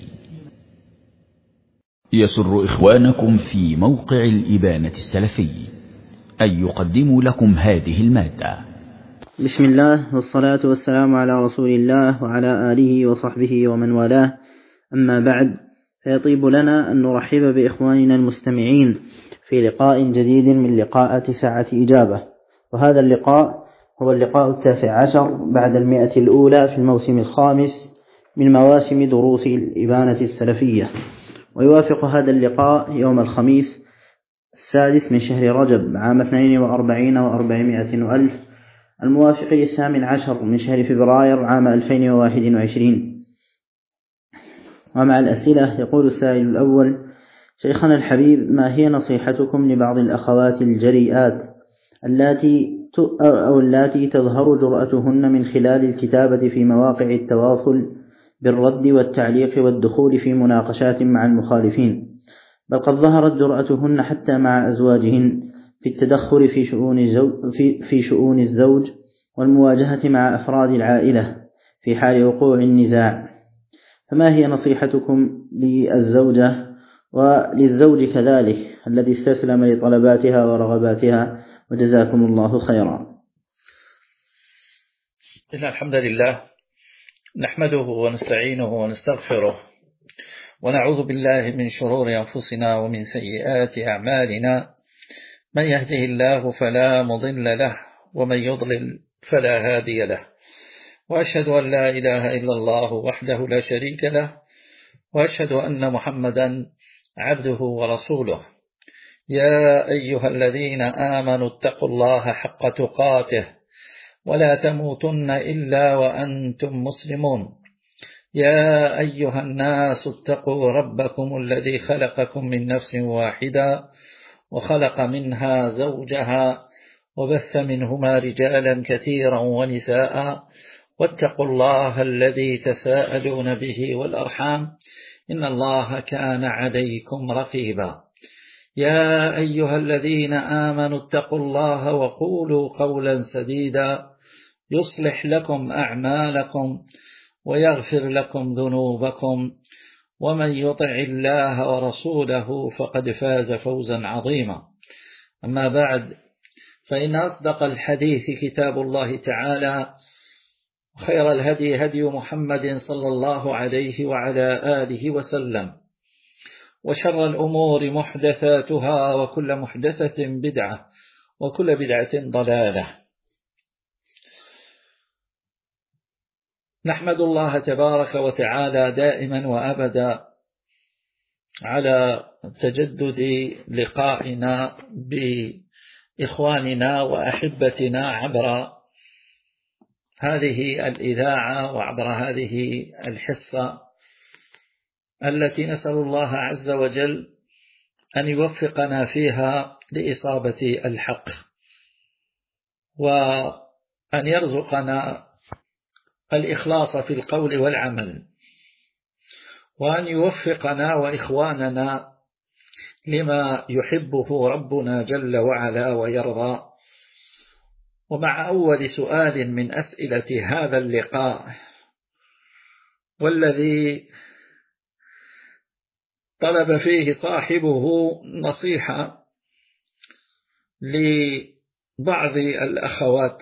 يسر إخوانكم في موقع الإبانة السلفي أن يقدموا لكم هذه المادة. بسم الله والصلاة والسلام على رسول الله وعلى آله وصحبه ومن والاه، أما بعد، فيطيب لنا أن نرحب بإخواننا المستمعين في لقاء جديد من لقاءات ساعة إجابة. وهذا اللقاء هو اللقاء التاسع عشر بعد المئة الأولى في الموسم الخامس من مواسم دروس الإبانة السلفية، ويوافق هذا اللقاء يوم الخميس السادس من شهر رجب عام اثنين وأربعين وأربعمائة وألف، الموافق للثامن عشر من شهر فبراير عام ألفين وواحد وعشرين. ومع الأسئلة يقول السائل الأول: شيخنا الحبيب، ما هي نصيحتكم لبعض الأخوات الجريئات التي أو التي تظهر جرأتهن من خلال الكتابة في مواقع التواصل بالرد والتعليق والدخول في مناقشات مع المخالفين، بل قد ظهرت جرأتهن حتى مع أزواجهن في التدخل في شؤون الزوج, في, في شؤون الزوج والمواجهة مع أفراد العائلة في حال وقوع النزاع، فما هي نصيحتكم للزوجة وللزوج كذلك الذي استسلم لطلباتها ورغباتها، وجزاكم الله خيرا. إن الحمد لله نحمده ونستعينه ونستغفره، ونعوذ بالله من شرور أنفسنا ومن سيئات أعمالنا، من يهده الله فلا مضل له ومن يضلل فلا هادي له، وأشهد أن لا إله إلا الله وحده لا شريك له، وأشهد أن محمدا عبده ورسوله. يا أيها الذين آمنوا اتقوا الله حق تقاته ولا تموتن إلا وأنتم مسلمون. يا أيها الناس اتقوا ربكم الذي خلقكم من نفس واحدة وخلق منها زوجها وبث منهما رجالا كثيرا ونساء، واتقوا الله الذي تساءلون به والأرحام، إن الله كان عليكم رقيبا. يا أيها الذين آمنوا اتقوا الله وقولوا قولا سديدا يصلح لكم أعمالكم ويغفر لكم ذنوبكم، ومن يطع الله ورسوله فقد فاز فوزا عظيما. أما بعد، فإن أصدق الحديث كتاب الله تعالى، خير الهدي هدي محمد صلى الله عليه وعلى آله وسلم، وشر الأمور محدثاتها، وكل محدثة بدعة، وكل بدعة ضلالة. نحمد الله تبارك وتعالى دائما وأبدا على تجدد لقائنا إخواننا وأحبتنا عبر هذه الإذاعة وعبر هذه الحصة التي نسأل الله عز وجل أن يوفقنا فيها لإصابة الحق، وأن يرزقنا الإخلاص في القول والعمل، وأن يوفقنا وإخواننا لما يحبه ربنا جل وعلا ويرضى. ومع أول سؤال من أسئلة هذا اللقاء، والذي طلب فيه صاحبه نصيحة لبعض الأخوات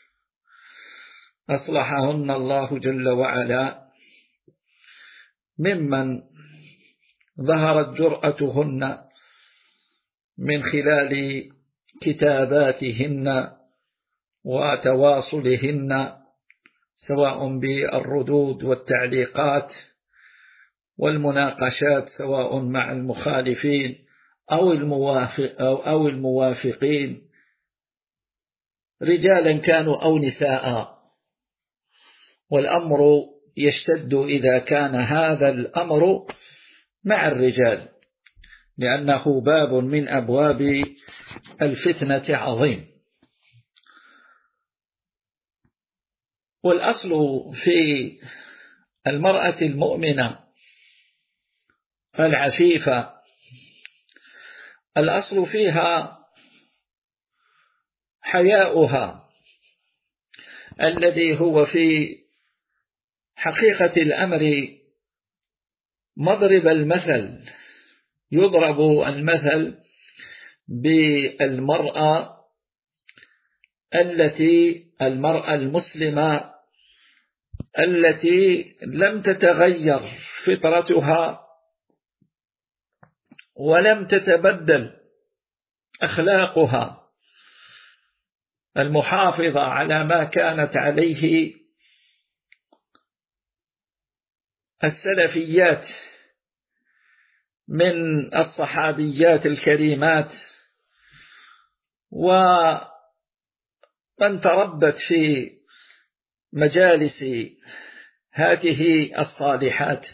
أصلحهن الله جل وعلا، ممن ظهرت جرأتهن من خلال كتاباتهن وتواصلهن، سواء بالردود والتعليقات والمناقشات، سواء مع المخالفين أو الموافق أو, أو الموافقين، رجالا كانوا أو نساء. والأمر يشتد إذا كان هذا الأمر مع الرجال، لأنه باب من أبواب الفتنة عظيم. والأصل في المرأة المؤمنة العفيفة، الأصل فيها حياؤها الذي هو في حقيقة الأمر مضرب المثل. يضرب المثل بالمرأة التي المرأة المسلمة التي لم تتغير فطرتها ولم تتبدل أخلاقها، المحافظة على ما كانت عليه السلفيات من الصحابيات الكريمات، ومن تربت في مجالس هذه الصالحات.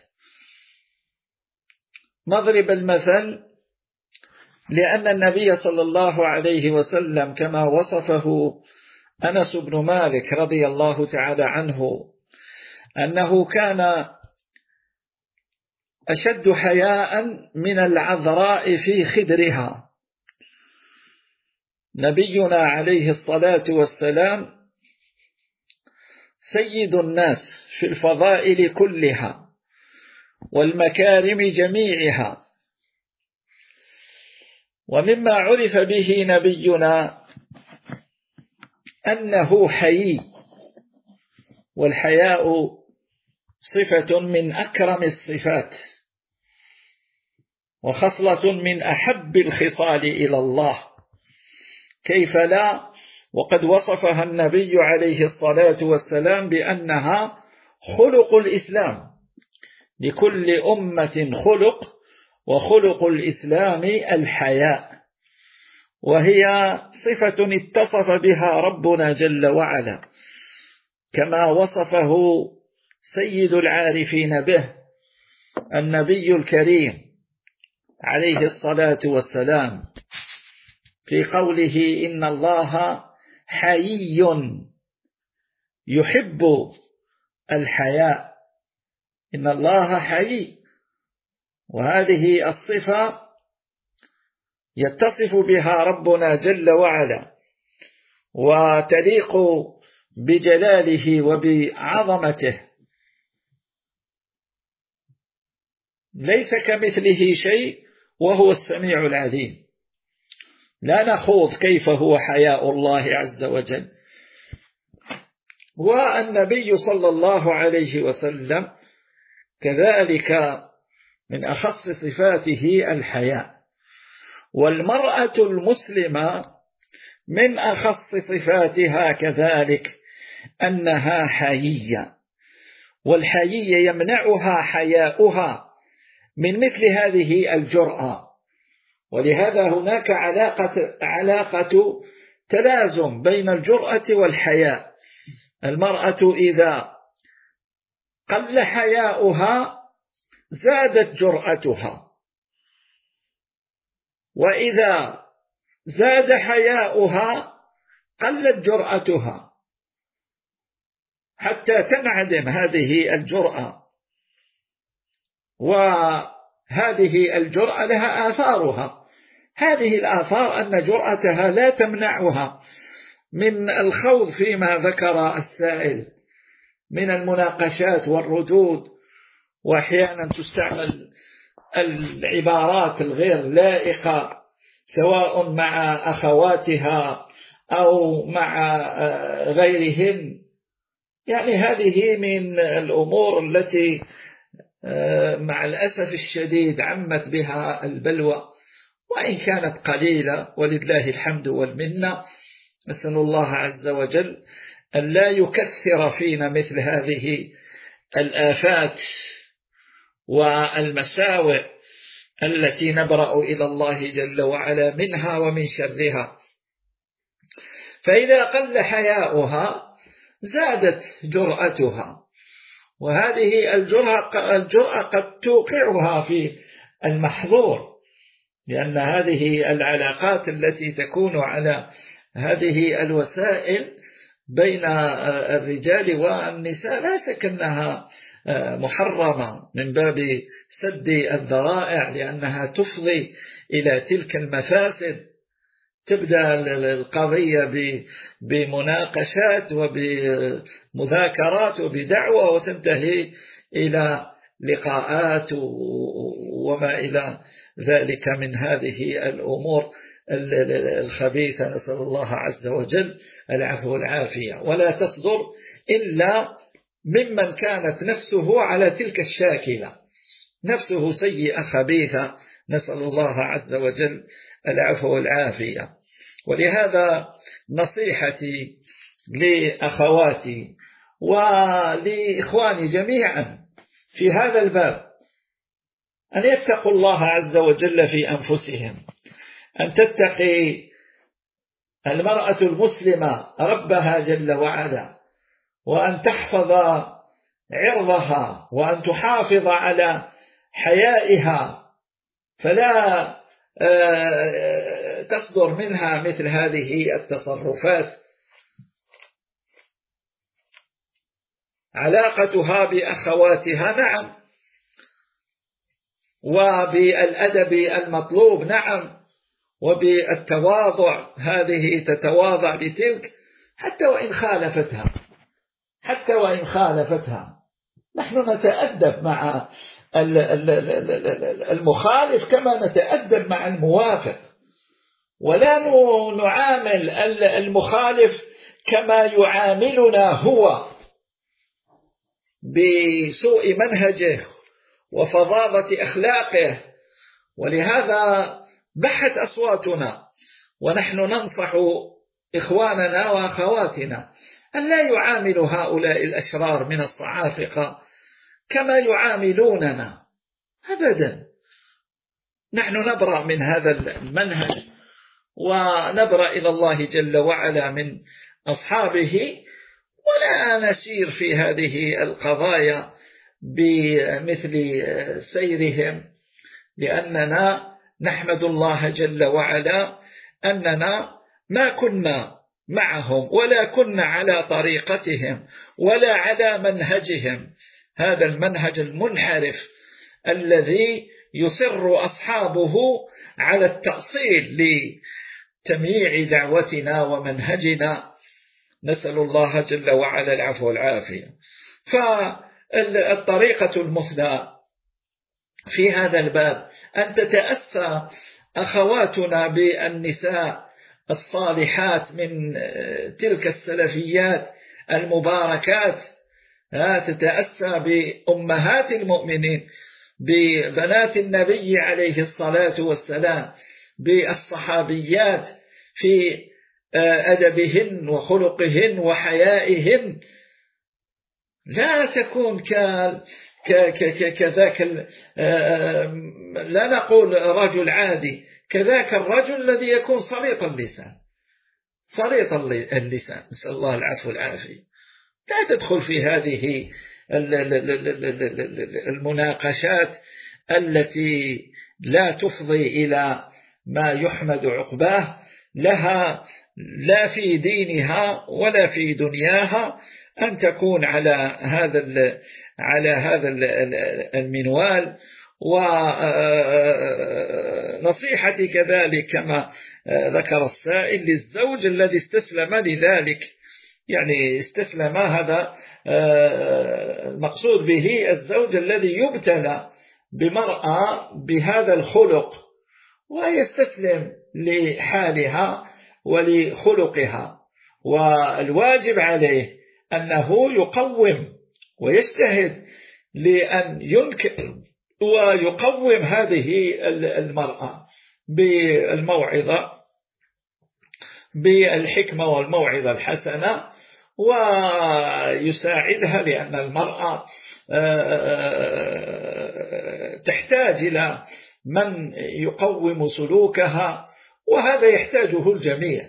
مضرب المثل لأن النبي صلى الله عليه وسلم كما وصفه أنس بن مالك رضي الله تعالى عنه، أنه كان أشد حياء من العذراء في خدرها. نبينا عليه الصلاة والسلام سيد الناس في الفضائل كلها والمكارم جميعها. ومما عرف به نبينا أنه حيي، والحياء صفة من أكرم الصفات وخصلة من أحب الخصال إلى الله، كيف لا وقد وصفها النبي عليه الصلاة والسلام بأنها خلق الإسلام. لكل أمة خلق، وخلق الإسلام الحياء، وهي صفة اتصف بها ربنا جل وعلا كما وصفه سيد العارفين به النبي الكريم عليه الصلاة والسلام في قوله: إن الله حيي يحب الحياء. إن الله حيي، وهذه الصفة يتصف بها ربنا جل وعلا وتليق بجلاله وبعظمته، ليس كمثله شيء وهو السميع العليم. لا نخوض كيف هو حياء الله عز وجل. والنبي صلى الله عليه وسلم كذلك من أخص صفاته الحياء. والمرأة المسلمة من أخص صفاتها كذلك أنها حيية، والحيية يمنعها حياؤها من مثل هذه الجرأة ولهذا هناك علاقة, علاقة تلازم بين الجرأة والحياء. المرأة إذا قل حياؤها زادت جرأتها، وإذا زاد حياؤها قلت جرأتها، حتى تنعدم هذه الجرأة. وهذه الجرأة لها آثارها. هذه الآثار أن جرأتها لا تمنعها من الخوض فيما ذكر السائل من المناقشات والردود، وأحيانا تستعمل العبارات الغير لائقة سواء مع أخواتها أو مع غيرهن. يعني هذه من الأمور التي مع الأسف الشديد عمت بها البلوى، وإن كانت قليلة ولله الحمد والمنة. نسأل الله عز وجل أن لا يكثر فينا مثل هذه الآفات والمساوئ التي نبرأ إلى الله جل وعلا منها ومن شرها. فإذا قل حياؤها زادت جرأتها، وهذه الجرأة, الجرأة قد توقعها في المحظور، لأن هذه العلاقات التي تكون على هذه الوسائل بين الرجال والنساء لا شك أنها محرمة من باب سد الذرائع، لأنها تفضي إلى تلك المفاسد. تبدأ القضية بمناقشات وبمذاكرات وبدعوة، وتنتهي إلى لقاءات وما إلى ذلك من هذه الأمور الخبيثة. نسأل الله عز وجل العفو والعافية. ولا تصدر إلا ممن كانت نفسه على تلك الشاكلة، نفسه سيئة خبيثة. نسأل الله عز وجل العفو والعافية. ولهذا نصيحتي لأخواتي ولإخواني جميعا في هذا الباب أن يتقوا الله عز وجل في أنفسهم، أن تتقي المرأة المسلمة ربها جل وعلا، وأن تحفظ عرضها، وأن تحافظ على حيائها، فلا تصدر منها مثل هذه التصرفات. علاقتها بأخواتها نعم، وبالأدب المطلوب نعم، وبالتواضع، هذه تتواضع لتلك حتى وإن خالفتها، حتى وإن خالفتها. نحن نتأدب مع المخالف كما نتأدب مع الموافق، ولا نعامل المخالف كما يعاملنا هو بسوء منهجه وفظاظة أخلاقه. ولهذا بحت أصواتنا ونحن ننصح إخواننا وأخواتنا أن لا يعاملوا هؤلاء الأشرار من الصعافقة كما يعاملوننا أبدا. نحن نبرأ من هذا المنهج ونبرأ إلى الله جل وعلا من أصحابه، ولا نسير في هذه القضايا بمثل سيرهم، لأننا نحمد الله جل وعلا أننا ما كنا معهم ولا كنا على طريقتهم ولا على منهجهم، هذا المنهج المنحرف الذي يصر أصحابه على التأصيل لتمييع دعوتنا ومنهجنا. نسأل الله جل وعلا العفو والعافية. فالطريقة المثلى في هذا الباب أن تتأسى أخواتنا بالنساء الصالحات من تلك السلفيات المباركات، تتأسى بأمهات المؤمنين، ببنات النبي عليه الصلاة والسلام، بالصحابيات في أدبهن وخلقهن وحيائهن. لا تكون كذاك، لا نقول رجل عادي، كذاك الرجل الذي يكون سليط اللسان سليط اللسان، نسأل الله العفو والعافية. لا تدخل في هذه المناقشات التي لا تفضي إلى ما يحمد عقباه لها لا في دينها ولا في دنياها، أن تكون على هذا على هذا المنوال. ونصيحتي كذلك كما ذكر السائل للزوج الذي استسلم لذلك، يعني استسلم، هذا المقصود به الزوج الذي يبتلى بمرأة بهذا الخلق ويستسلم لحالها ولخلقها، والواجب عليه أنه يقوم ويجتهد لأن ينكر ويقوم هذه المرأة بالموعظة بالحكمة والموعظة الحسنة، ويساعدها، لأن المرأة تحتاج إلى من يقوم سلوكها، وهذا يحتاجه الجميع.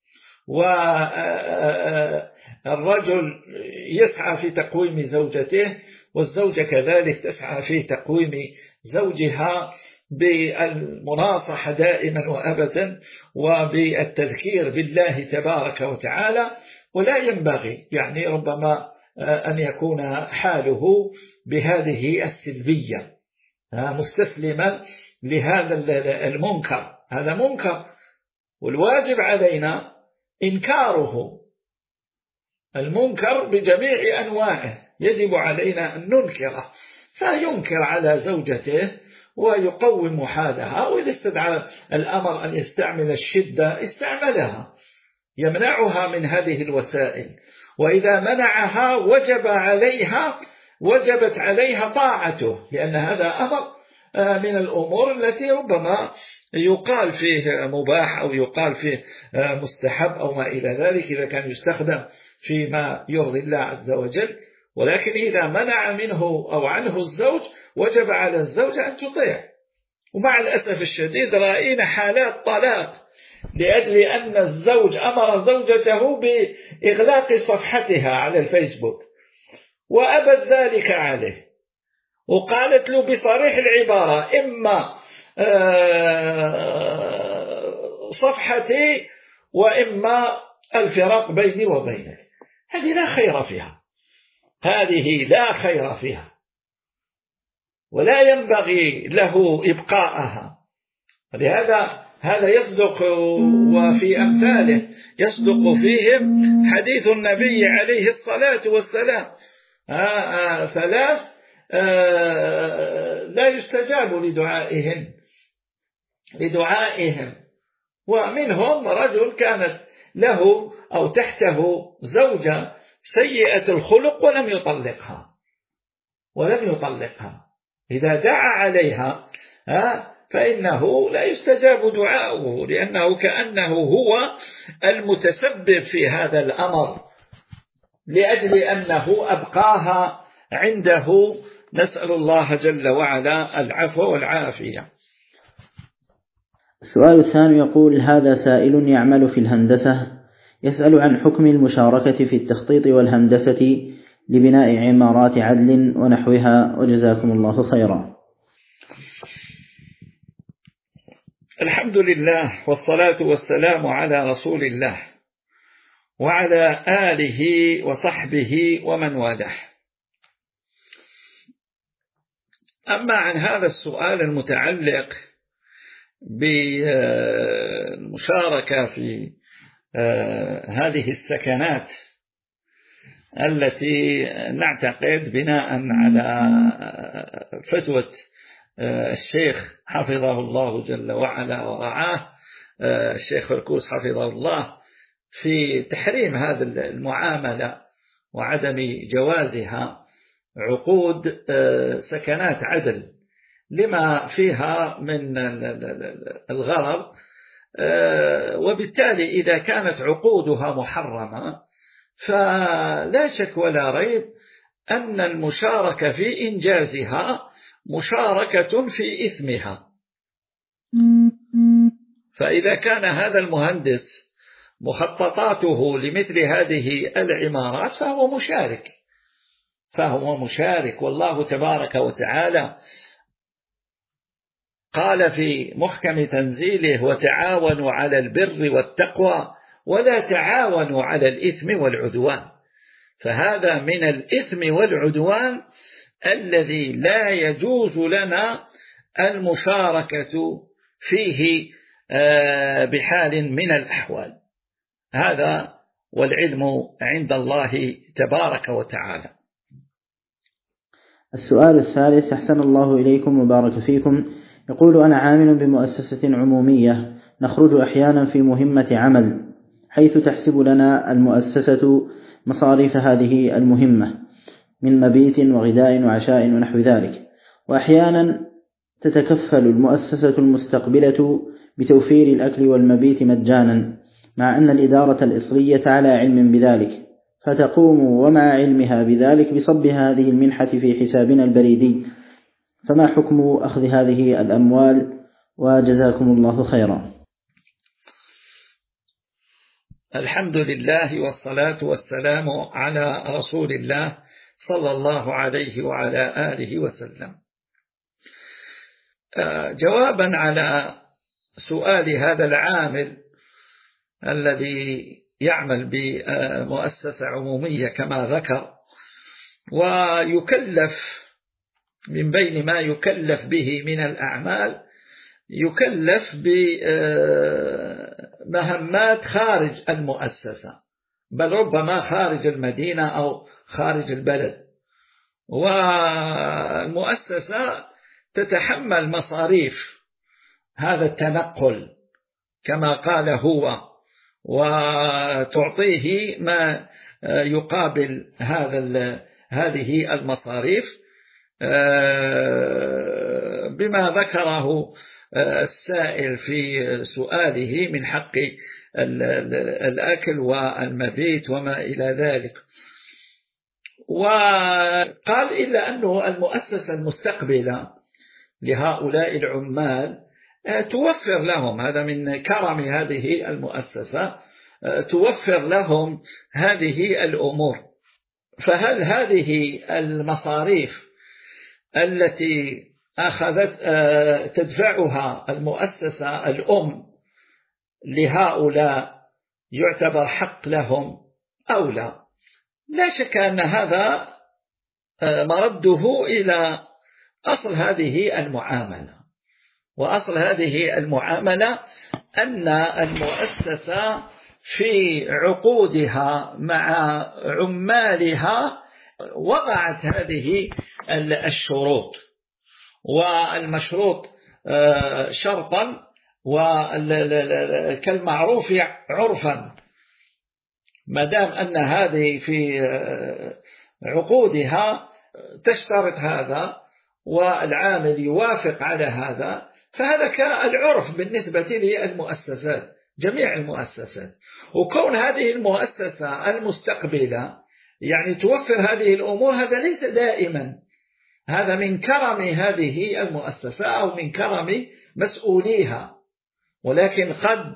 والرجل يسعى في تقويم زوجته، والزوجة كذلك تسعى في تقويم زوجها بالمناصحة دائما وأبدا وبالتذكير بالله تبارك وتعالى. ولا ينبغي يعني ربما أن يكون حاله بهذه السلبية مستسلما لهذا المنكر، هذا منكر والواجب علينا إنكاره، المنكر بجميع أنواعه يجب علينا أن ننكره، فينكر على زوجته ويقوم حالها، وإذا استدعى الأمر أن يستعمل الشدة استعملها، يمنعها من هذه الوسائل، وإذا منعها وجب عليها وجبت عليها طاعته، لأن هذا أمر من الأمور التي ربما يقال فيه مباح أو يقال فيه مستحب أو ما إلى ذلك إذا كان يستخدم فيما يرضي الله عز وجل. ولكن إذا منع منه أو عنه الزوج وجب على الزوجة أن تطيع. ومع الأسف الشديد رأينا حالات طلاق لأجل أن الزوج أمر زوجته بإغلاق صفحتها على الفيسبوك وأبت ذلك عليه، وقالت له بصريح العبارة: إما صفحتي وإما الفراق بيني وبينك. هذه لا خير فيها، هذه لا خير فيها، ولا ينبغي له إبقاءها. لهذا هذا يصدق، وفي أمثاله يصدق فيهم حديث النبي عليه الصلاة والسلام: ثلاث لا يستجاب لدعائهم لدعائهم ومنهم رجل كانت له أو تحته زوجة سيئة الخلق ولم يطلقها ولم يطلقها إذا دعا عليها فإنه لا يستجاب دعاؤه، لأنه كأنه هو المتسبب في هذا الأمر لأجل أنه أبقاها عنده. نسأل الله جل وعلا العفو والعافية. السؤال الثاني يقول: هذا سائل يعمل في الهندسة، يسأل عن حكم المشاركة في التخطيط والهندسة لبناء عمارات عدل ونحوها، وجزاكم الله خيرا. الحمد لله والصلاة والسلام على رسول الله وعلى آله وصحبه ومن والاه. أما عن هذا السؤال المتعلق بالمشاركة في هذه السكنات التي نعتقد بناء على فتوى الشيخ حفظه الله جل وعلا ورعاه، الشيخ فركوس حفظه الله، في تحريم هذه المعاملة وعدم جوازها عقود سكنات عدل لما فيها من الغرر، وبالتالي إذا كانت عقودها محرمة فلا شك ولا ريب أن المشاركة في إنجازها مشاركة في إثمها. فإذا كان هذا المهندس مخططاته لمثل هذه العمارات فهو مشارك فهو مشارك والله تبارك وتعالى قال في محكم تنزيله: وتعاونوا على البر والتقوى ولا تعاونوا على الإثم والعدوان. فهذا من الإثم والعدوان الذي لا يجوز لنا المشاركة فيه بحال من الأحوال. هذا والعلم عند الله تبارك وتعالى. السؤال الثالث: أحسن الله إليكم وبارك فيكم. يقول: أنا عامل بمؤسسة عمومية، نخرج أحيانا في مهمة عمل، حيث تحسب لنا المؤسسة مصاريف هذه المهمة من مبيت وغداء وعشاء ونحو ذلك، وأحيانا تتكفل المؤسسة المستقبلة بتوفير الأكل والمبيت مجانا، مع أن الإدارة الإصرية على علم بذلك، فتقوم ومع علمها بذلك بصب هذه المنحة في حسابنا البريدي، فما حكم أخذ هذه الأموال؟ وجزاكم الله خيرا. الحمد لله والصلاة والسلام على رسول الله صلى الله عليه وعلى آله وسلم. جوابا على سؤال هذا العامل الذي يعمل بمؤسسة عمومية كما ذكر، ويكلف من بين ما يكلف به من الأعمال يكلف بمهمات خارج المؤسسة، بل ربما خارج المدينة أو خارج البلد، والمؤسسة تتحمل مصاريف هذا التنقل كما قال هو، وتعطيه ما يقابل هذا هذه المصاريف بما ذكره السائل في سؤاله من حق الأكل والمبيت وما إلى ذلك. وقال إلا أنه المؤسسة المستقبلة لهؤلاء العمال توفر لهم، هذا من كرم هذه المؤسسة، توفر لهم هذه الأمور. فهل هذه المصاريف التي أخذت تدفعها المؤسسة الأم لهؤلاء يعتبر حق لهم أو لا؟ لا شك أن هذا مرده إلى أصل هذه المعاملة، وأصل هذه المعاملة أن المؤسسة في عقودها مع عمالها وضعت هذه الشروط، والمشروط شرطا وكالمعروف عرفا، ما دام أن هذه في عقودها تشترط هذا والعامل يوافق على هذا، فهذا كالعرف بالنسبة للمؤسسات، جميع المؤسسات. وكون هذه المؤسسة المستقبلة يعني توفر هذه الأمور هذا ليس دائما، هذا من كرم هذه المؤسسة أو من كرم مسؤوليها، ولكن قد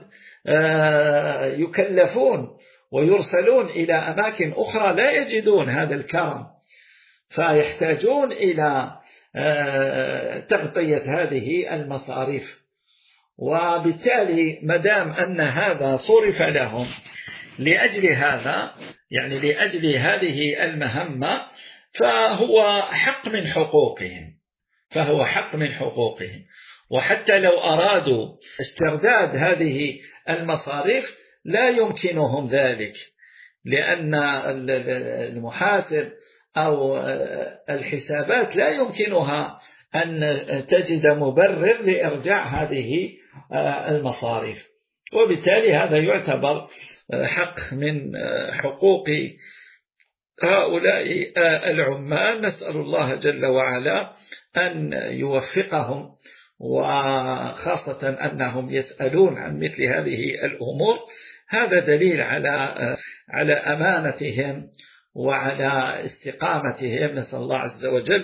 يكلفون ويرسلون إلى أماكن أخرى لا يجدون هذا الكرم، فيحتاجون إلى تغطية هذه المصاريف. وبالتالي مدام أن هذا صرف لهم لأجل هذا، يعني لأجل هذه المهمة، فهو حق من حقوقهم، فهو حق من حقوقهم. وحتى لو أرادوا استرداد هذه المصاريف لا يمكنهم ذلك، لأن المحاسب أو الحسابات لا يمكنها أن تجد مبرر لإرجاع هذه المصاريف، وبالتالي هذا يعتبر حق من حقوق هؤلاء العمال. نسأل الله جل وعلا أن يوفقهم، وخاصة أنهم يسألون عن مثل هذه الأمور، هذا دليل على على أمانتهم وعلى استقامتهم. نسأل الله عز وجل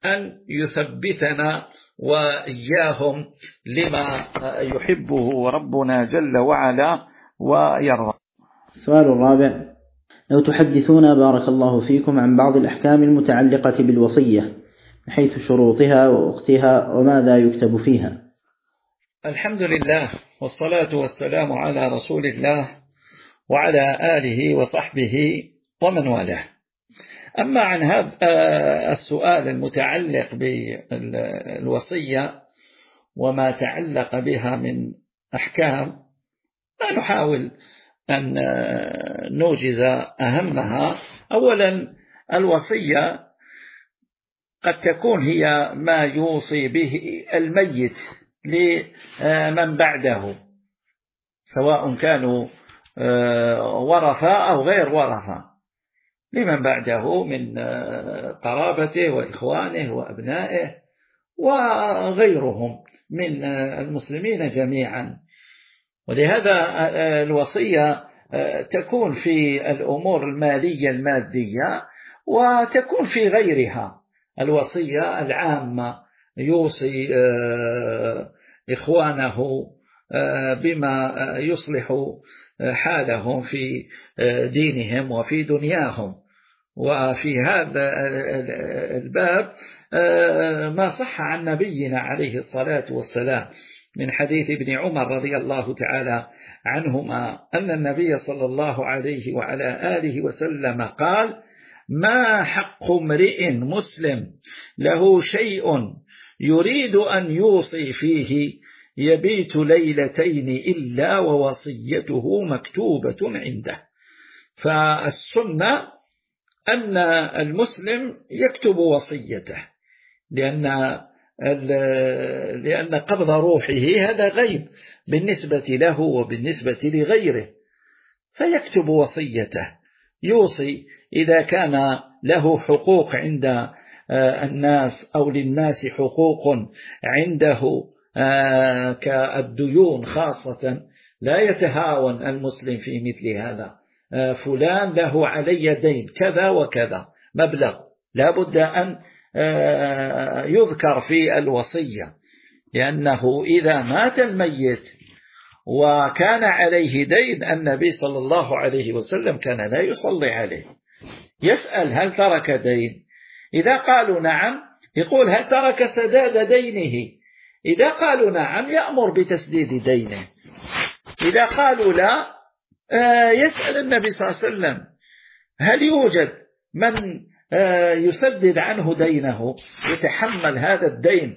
أن يثبتنا وإياهم لما يحبه ربنا جل وعلا ويرضى. السؤال الرابع: لو تحدثونا بارك الله فيكم عن بعض الأحكام المتعلقة بالوصية من حيث شروطها ووقتها وماذا يكتب فيها. الحمد لله والصلاة والسلام على رسول الله وعلى آله وصحبه ومن والاه. أما عن هذا السؤال المتعلق بالوصية وما تعلق بها من أحكام، نحاول أن نوجز أهمها. أولا، الوصية قد تكون هي ما يوصي به الميت لمن بعده، سواء كانوا ورثة أو غير ورثة، لمن بعده من قرابته وإخوانه وأبنائه وغيرهم من المسلمين جميعا. ولهذا الوصية تكون في الأمور المالية المادية، وتكون في غيرها. الوصية العامة يوصي إخوانه بما يصلح حالهم في دينهم وفي دنياهم. وفي هذا الباب ما صح عن نبينا عليه الصلاة والسلام من حديث ابن عمر رضي الله تعالى عنهما أن النبي صلى الله عليه وعلى آله وسلم قال: ما حق امرئ مسلم له شيء يريد أن يوصي فيه يبيت ليلتين إلا ووصيته مكتوبة عنده. فالسنة أن المسلم يكتب وصيته، لأن لأن قبض روحه هذا غيب بالنسبة له وبالنسبة لغيره، فيكتب وصيته، يوصي إذا كان له حقوق عند الناس أو للناس حقوق عنده كالديون خاصة، لا يتهاون المسلم في مثل هذا. فلان له علي دين كذا وكذا مبلغ، لا بد أن يذكر في الوصية، لأنه إذا مات الميت وكان عليه دين، النبي صلى الله عليه وسلم كان لا يصلي عليه، يسأل هل ترك دين؟ إذا قالوا نعم يقول هل ترك سداد دينه؟ إذا قالوا نعم يأمر بتسديد دينه. إذا قالوا لا يسأل النبي صلى الله عليه وسلم هل يوجد من يسدد عنه دينه، يتحمل هذا الدين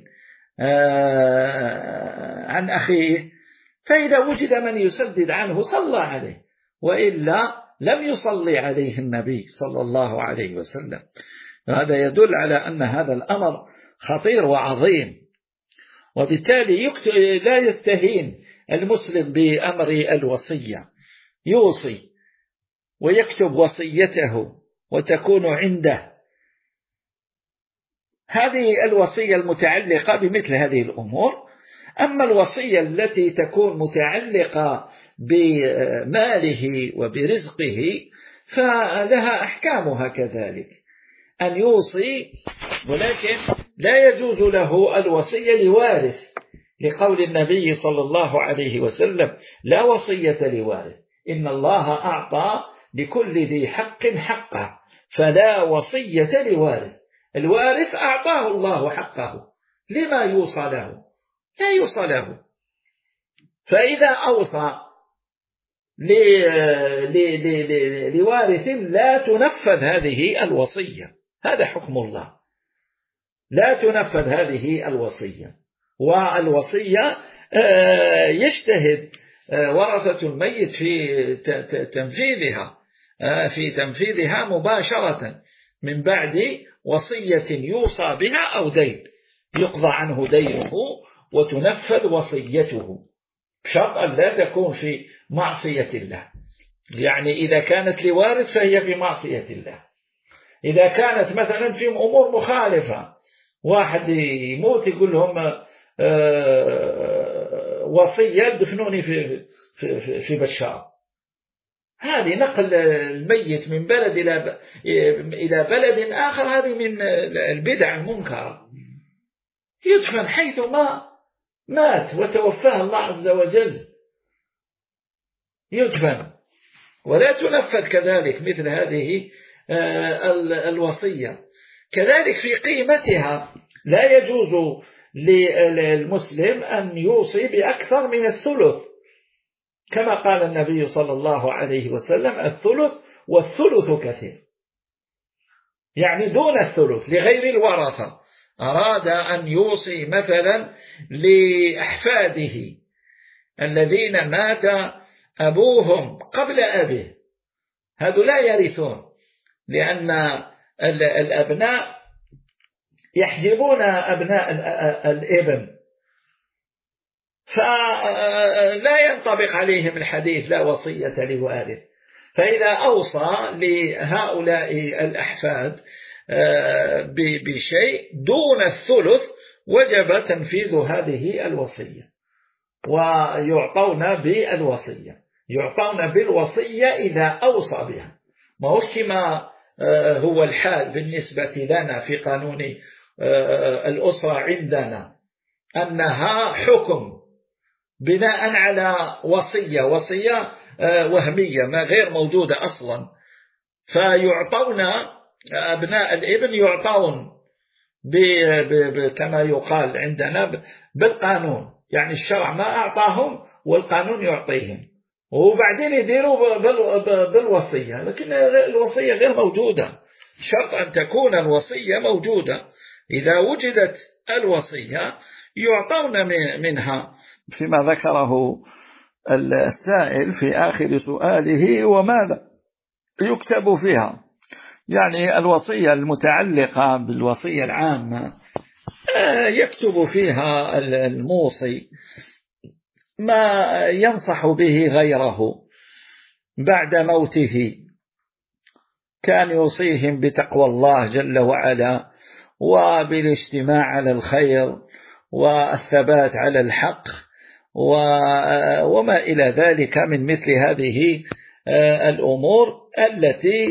عن أخيه؟ فإذا وجد من يسدد عنه صلى عليه، وإلا لم يصلي عليه النبي صلى الله عليه وسلم. هذا يدل على أن هذا الأمر خطير وعظيم، وبالتالي لا يستهين المسلم بأمر الوصية، يوصي ويكتب وصيته وتكون عنده. هذه الوصية المتعلقة بمثل هذه الأمور. أما الوصية التي تكون متعلقة بماله وبرزقه فلها أحكامها كذلك، أن يوصي، ولكن لا يجوز له الوصية لوارث، لقول النبي صلى الله عليه وسلم: لا وصية لوارث، إن الله أعطى لكل ذي حق حقه، فلا وصية لوارث. الوارث أعطاه الله حقه، لما يوصى له؟ لا يوصى له. فإذا أوصى لوارث لا تنفذ هذه الوصية، هذا حكم الله، لا تنفذ هذه الوصية. والوصية يجتهد ورثة الميت في تنفيذها في تنفيذها مباشرة من بعد وصية يوصى بها أو دين، يقضى عنه دينه وتنفذ وصيته، بشرط أن لا تكون في معصية الله. يعني إذا كانت لوارث فهي في معصية الله. إذا كانت مثلا في أمور مخالفة، واحد يموت يقول لهم وصية دفنوني في في في بشار، هذه نقل الميت من بلد إلى إلى بلد آخر، هذه من البدع المنكرة. يدفن حيث ما مات وتوفاه الله عز وجل، يدفن، ولا تنفذ كذلك مثل هذه الوصية. كذلك في قيمتها لا يجوز للمسلم أن يوصي بأكثر من الثلث، كما قال النبي صلى الله عليه وسلم: الثلث والثلث كثير، يعني دون الثلث لغير الورثة. أراد أن يوصي مثلا لأحفاده الذين مات أبوهم قبل أبيه، هذا لا يرثون، لأن الأبناء يحجبون أبناء الابن، فلا ينطبق عليهم الحديث لا وصية لوارث. فإذا أوصى لهؤلاء الأحفاد بشيء دون الثلث وجب تنفيذ هذه الوصية، ويعطون بالوصية، يعطون بالوصية إذا أوصى بها. ما هوش كما هو الحال بالنسبة لنا في قانون الأسرة عندنا، أنها حكم بناء على وصية، وصية وهمية ما غير موجودة أصلا. فيعطون أبناء الابن يعطون كما يقال عندنا بالقانون، يعني الشرع ما أعطاهم والقانون يعطيهم، وبعدين يديروا بالوصية، لكن الوصية غير موجودة. شرط أن تكون الوصية موجودة. إذا وجدت الوصية يعطون منها، فيما ذكره السائل في آخر سؤاله: وماذا يكتب فيها؟ يعني الوصية المتعلقة بالوصية العامة يكتب فيها الموصي ما ينصح به غيره بعد موته، كان يوصيهم بتقوى الله جل وعلا وبالاجتماع على الخير والثبات على الحق وما إلى ذلك من مثل هذه الأمور التي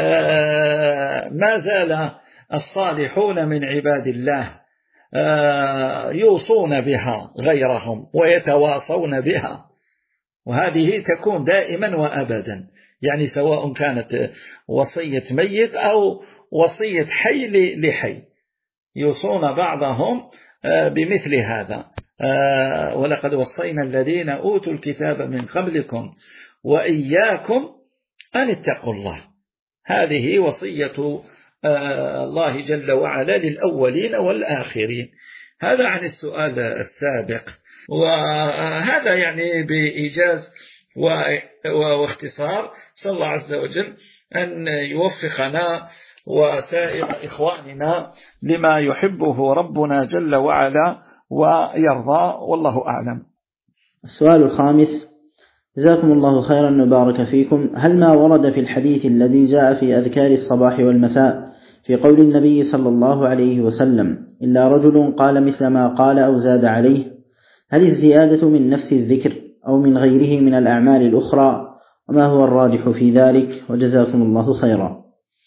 ما زال الصالحون من عباد الله يوصون بها غيرهم ويتواصون بها، وهذه تكون دائما وأبدا، يعني سواء كانت وصية ميت أو وصية حي لحي، يوصون بعضهم بمثل هذا. ولقد وصينا الذين أوتوا الكتاب من قبلكم وإياكم أن اتقوا الله. هذه وصية الله جل وعلا للأولين والآخرين. هذا عن السؤال السابق، وهذا يعني بإيجاز واختصار. صلى الله عز وجل أن يوفقنا وسائر إخواننا لما يحبه ربنا جل وعلا ويرضى، والله أعلم. السؤال الخامس: جزاكم الله خيرا وبارك فيكم، هل ما ورد في الحديث الذي جاء في أذكار الصباح والمساء في قول النبي صلى الله عليه وسلم: إلا رجل قال مثل ما قال أو زاد عليه، هل الزيادة من نفس الذكر أو من غيره من الأعمال الأخرى؟ وما هو الراجح في ذلك؟ وجزاكم الله خيرا.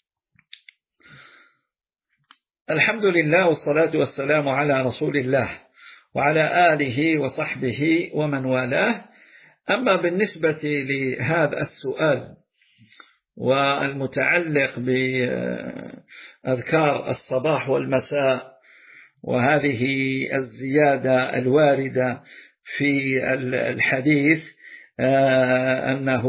الحمد لله والصلاة والسلام على رسول الله وعلى آله وصحبه ومن والاه. أما بالنسبة لهذا السؤال والمتعلق بأذكار الصباح والمساء وهذه الزيادة الواردة في الحديث أنه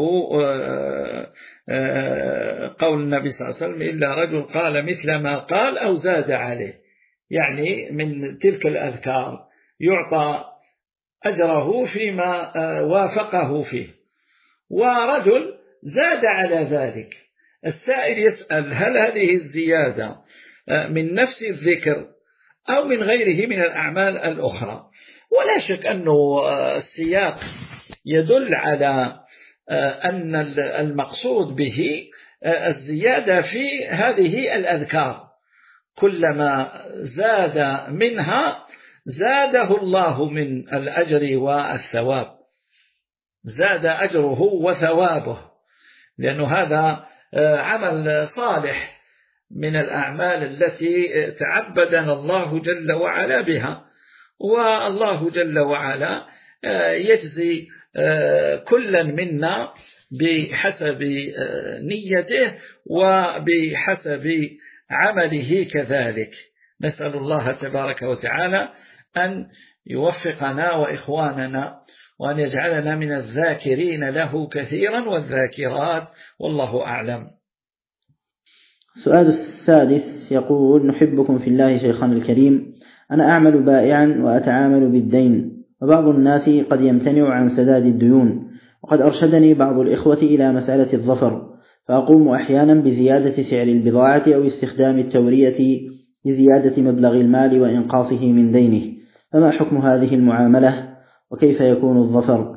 قول النبي صلى الله عليه وسلم: إلا رجل قال مثل ما قال أو زاد عليه، يعني من تلك الأذكار يعطى أجره فيما وافقه فيه، ورجل زاد على ذلك. السائل يسأل: هل هذه الزيادة من نفس الذكر أو من غيره من الأعمال الأخرى؟ ولا شك أنه السياق يدل على أن المقصود به الزيادة في هذه الأذكار، كلما زاد منها زاده الله من الأجر والثواب، زاد أجره وثوابه. لأنه هذا عمل صالح من الأعمال التي تعبدنا الله جل وعلا بها، والله جل وعلا يجزي كلا منا بحسب نيته وبحسب عمله كذلك. نسأل الله تبارك وتعالى أن يوفقنا وإخواننا وأن يجعلنا من الذاكرين له كثيرا والذاكرات، والله أعلم. السؤال السادس يقول: نحبكم في الله شيخنا الكريم، أنا أعمل بائعا وأتعامل بالدين، وبعض الناس قد يمتنع عن سداد الديون، وقد أرشدني بعض الإخوة إلى مسألة الظفر، فأقوم أحيانا بزيادة سعر البضاعة أو استخدام التورية لزيادة مبلغ المال وإنقاصه من دينه، فما حكم هذه المعاملة وكيف يكون الظفر؟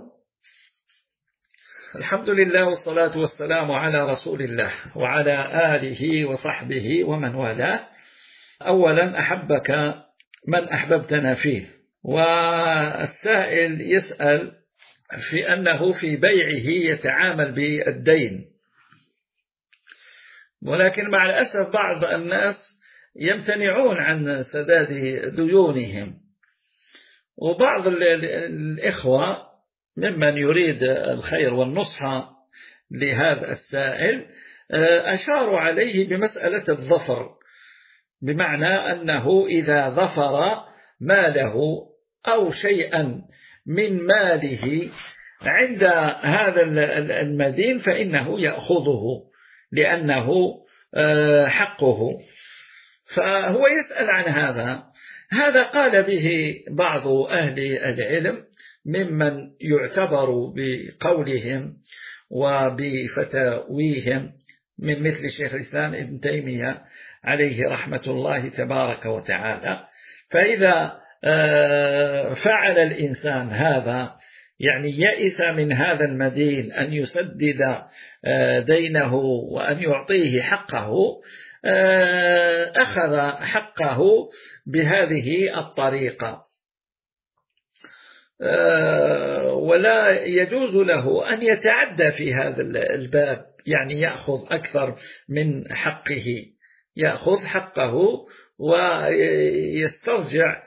الحمد لله والصلاة والسلام على رسول الله وعلى آله وصحبه ومن والاه. أولا أحبك من أحببتنا فيه، والسائل يسأل في أنه في بيعه يتعامل بالدين، ولكن مع الأسف بعض الناس يمتنعون عن سداد ديونهم، وبعض الإخوة ممن يريد الخير والنصح لهذا السائل أشاروا عليه بمسألة الظفر، بمعنى أنه إذا ظفر ماله أو شيئا من ماله عند هذا المدين فإنه يأخذه لأنه حقه. فهو يسأل عن هذا. هذا قال به بعض أهل العلم ممن يعتبر بقولهم وبفتاويهم من مثل شيخ الإسلام ابن تيمية عليه رحمة الله تبارك وتعالى. فإذا فعل الإنسان هذا، يعني يئس من هذا المدين أن يسدد دينه وأن يعطيه حقه، أخذ حقه بهذه الطريقة، ولا يجوز له أن يتعدى في هذا الباب، يعني يأخذ أكثر من حقه، يأخذ حقه ويسترجع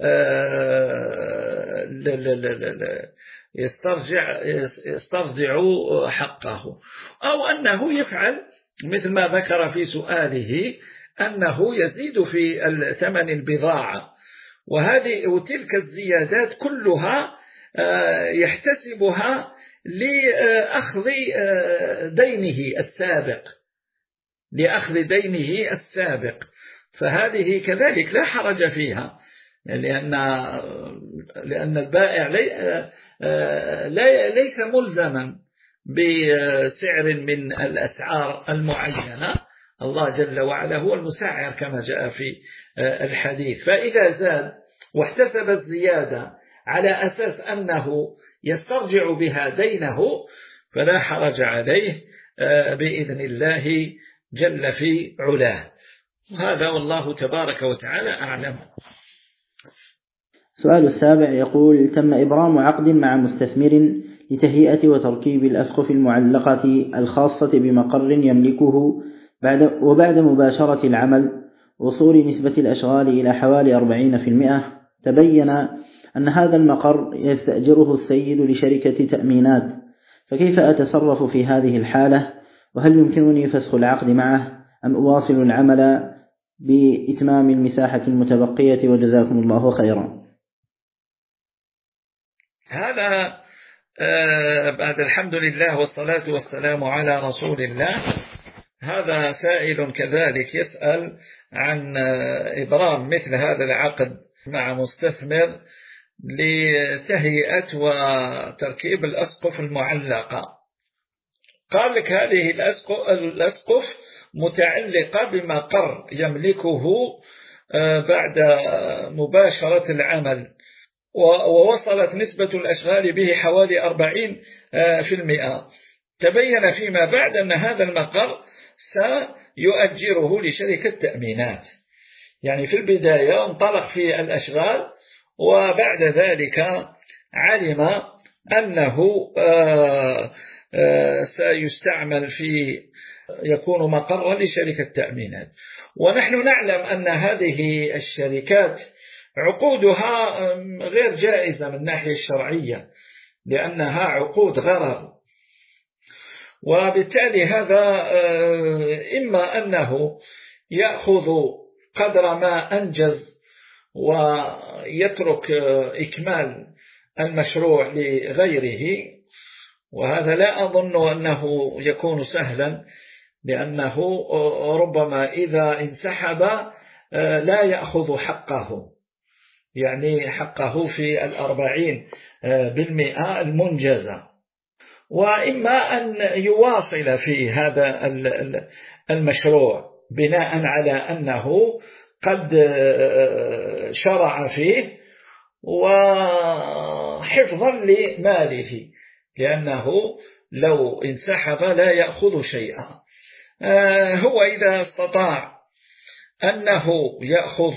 يسترجع يسترجع حقه، أو أنه يفعل مثل ما ذكر في سؤاله أنه يزيد في ثمن البضاعة، وهذه وتلك الزيادات كلها يحتسبها لأخذ دينه السابق لأخذ دينه السابق فهذه كذلك لا حرج فيها، لأن لأن البائع ليس ملزما بسعر من الأسعار المعينة، الله جل وعلا هو المسعر كما جاء في الحديث. فإذا زاد واحتسب الزيادة على أساس أنه يسترجع بها دينه فلا حرج عليه بإذن الله جل في علاه. هذا والله تبارك وتعالى أعلم. السؤال السابع يقول: تم إبرام عقد مع مستثمر لتهيئة وتركيب الأسقف المعلقة الخاصة بمقر يملكه، بعد وبعد مباشرة العمل وصول نسبة الأشغال إلى حوالي أربعين بالمئة، تبين أن هذا المقر يستأجره السيد لشركة تأمينات، فكيف أتصرف في هذه الحالة؟ وهل يمكنني فسخ العقد معه أم أواصل العمل بإتمام المساحة المتبقية؟ وجزاكم الله خيرا. هذا بعد الحمد لله والصلاة والسلام على رسول الله. هذا سائل كذلك يسأل عن إبرام مثل هذا العقد مع مستثمر لتهيئة وتركيب الأسقف المعلقة. قال لك هذه الأسقف متعلقة بمقر يملكه بعد مباشرة العمل، ووصلت نسبة الأشغال به حوالي أربعين بالمئة. تبين فيما بعد أن هذا المقر سيؤجره لشركة تأمينات، يعني في البداية انطلق في الأشغال، وبعد ذلك علم أنه سيستعمل في يكون مقرا لشركة تأمينات. ونحن نعلم أن هذه الشركات عقودها غير جائزة من الناحية الشرعية، لأنها عقود غرر، وبالتالي هذا إما أنه يأخذ قدر ما أنجز ويترك إكمال المشروع لغيره، وهذا لا أظن أنه يكون سهلا، لأنه ربما إذا انسحب لا يأخذ حقه، يعني حقه في الأربعين بالمئة المنجزة. وإما أن يواصل في هذا المشروع بناء على أنه قد شرع فيه وحفظا لماله، لأنه لو انسحب لا يأخذ شيئا. هو إذا استطاع أنه يأخذ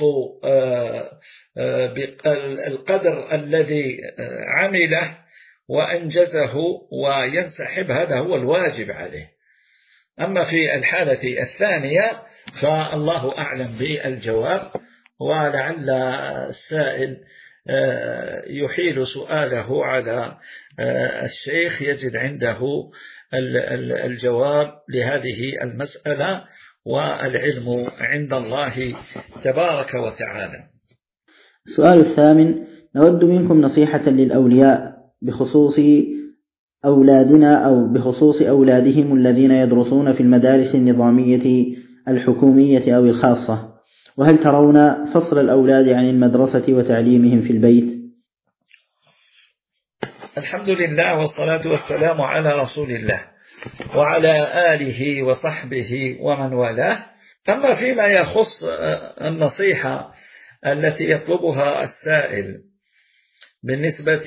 القدر الذي عمله وأنجزه وينسحب، هذا هو الواجب عليه. أما في الحالة الثانية فالله أعلم بالجواب، ولعل السائل يحيل سؤاله على الشيخ يجد عنده الجواب لهذه المسألة، والعلم عند الله تبارك وتعالى. السؤال الثامن: نود منكم نصيحة للأولياء بخصوص أولادنا أو بخصوص أولادهم الذين يدرسون في المدارس النظامية الحكومية أو الخاصة، وهل ترون فصل الأولاد عن المدرسة وتعليمهم في البيت؟ الحمد لله والصلاة والسلام على رسول الله وعلى آله وصحبه ومن والاه. أما فيما يخص النصيحة التي يطلبها السائل بالنسبة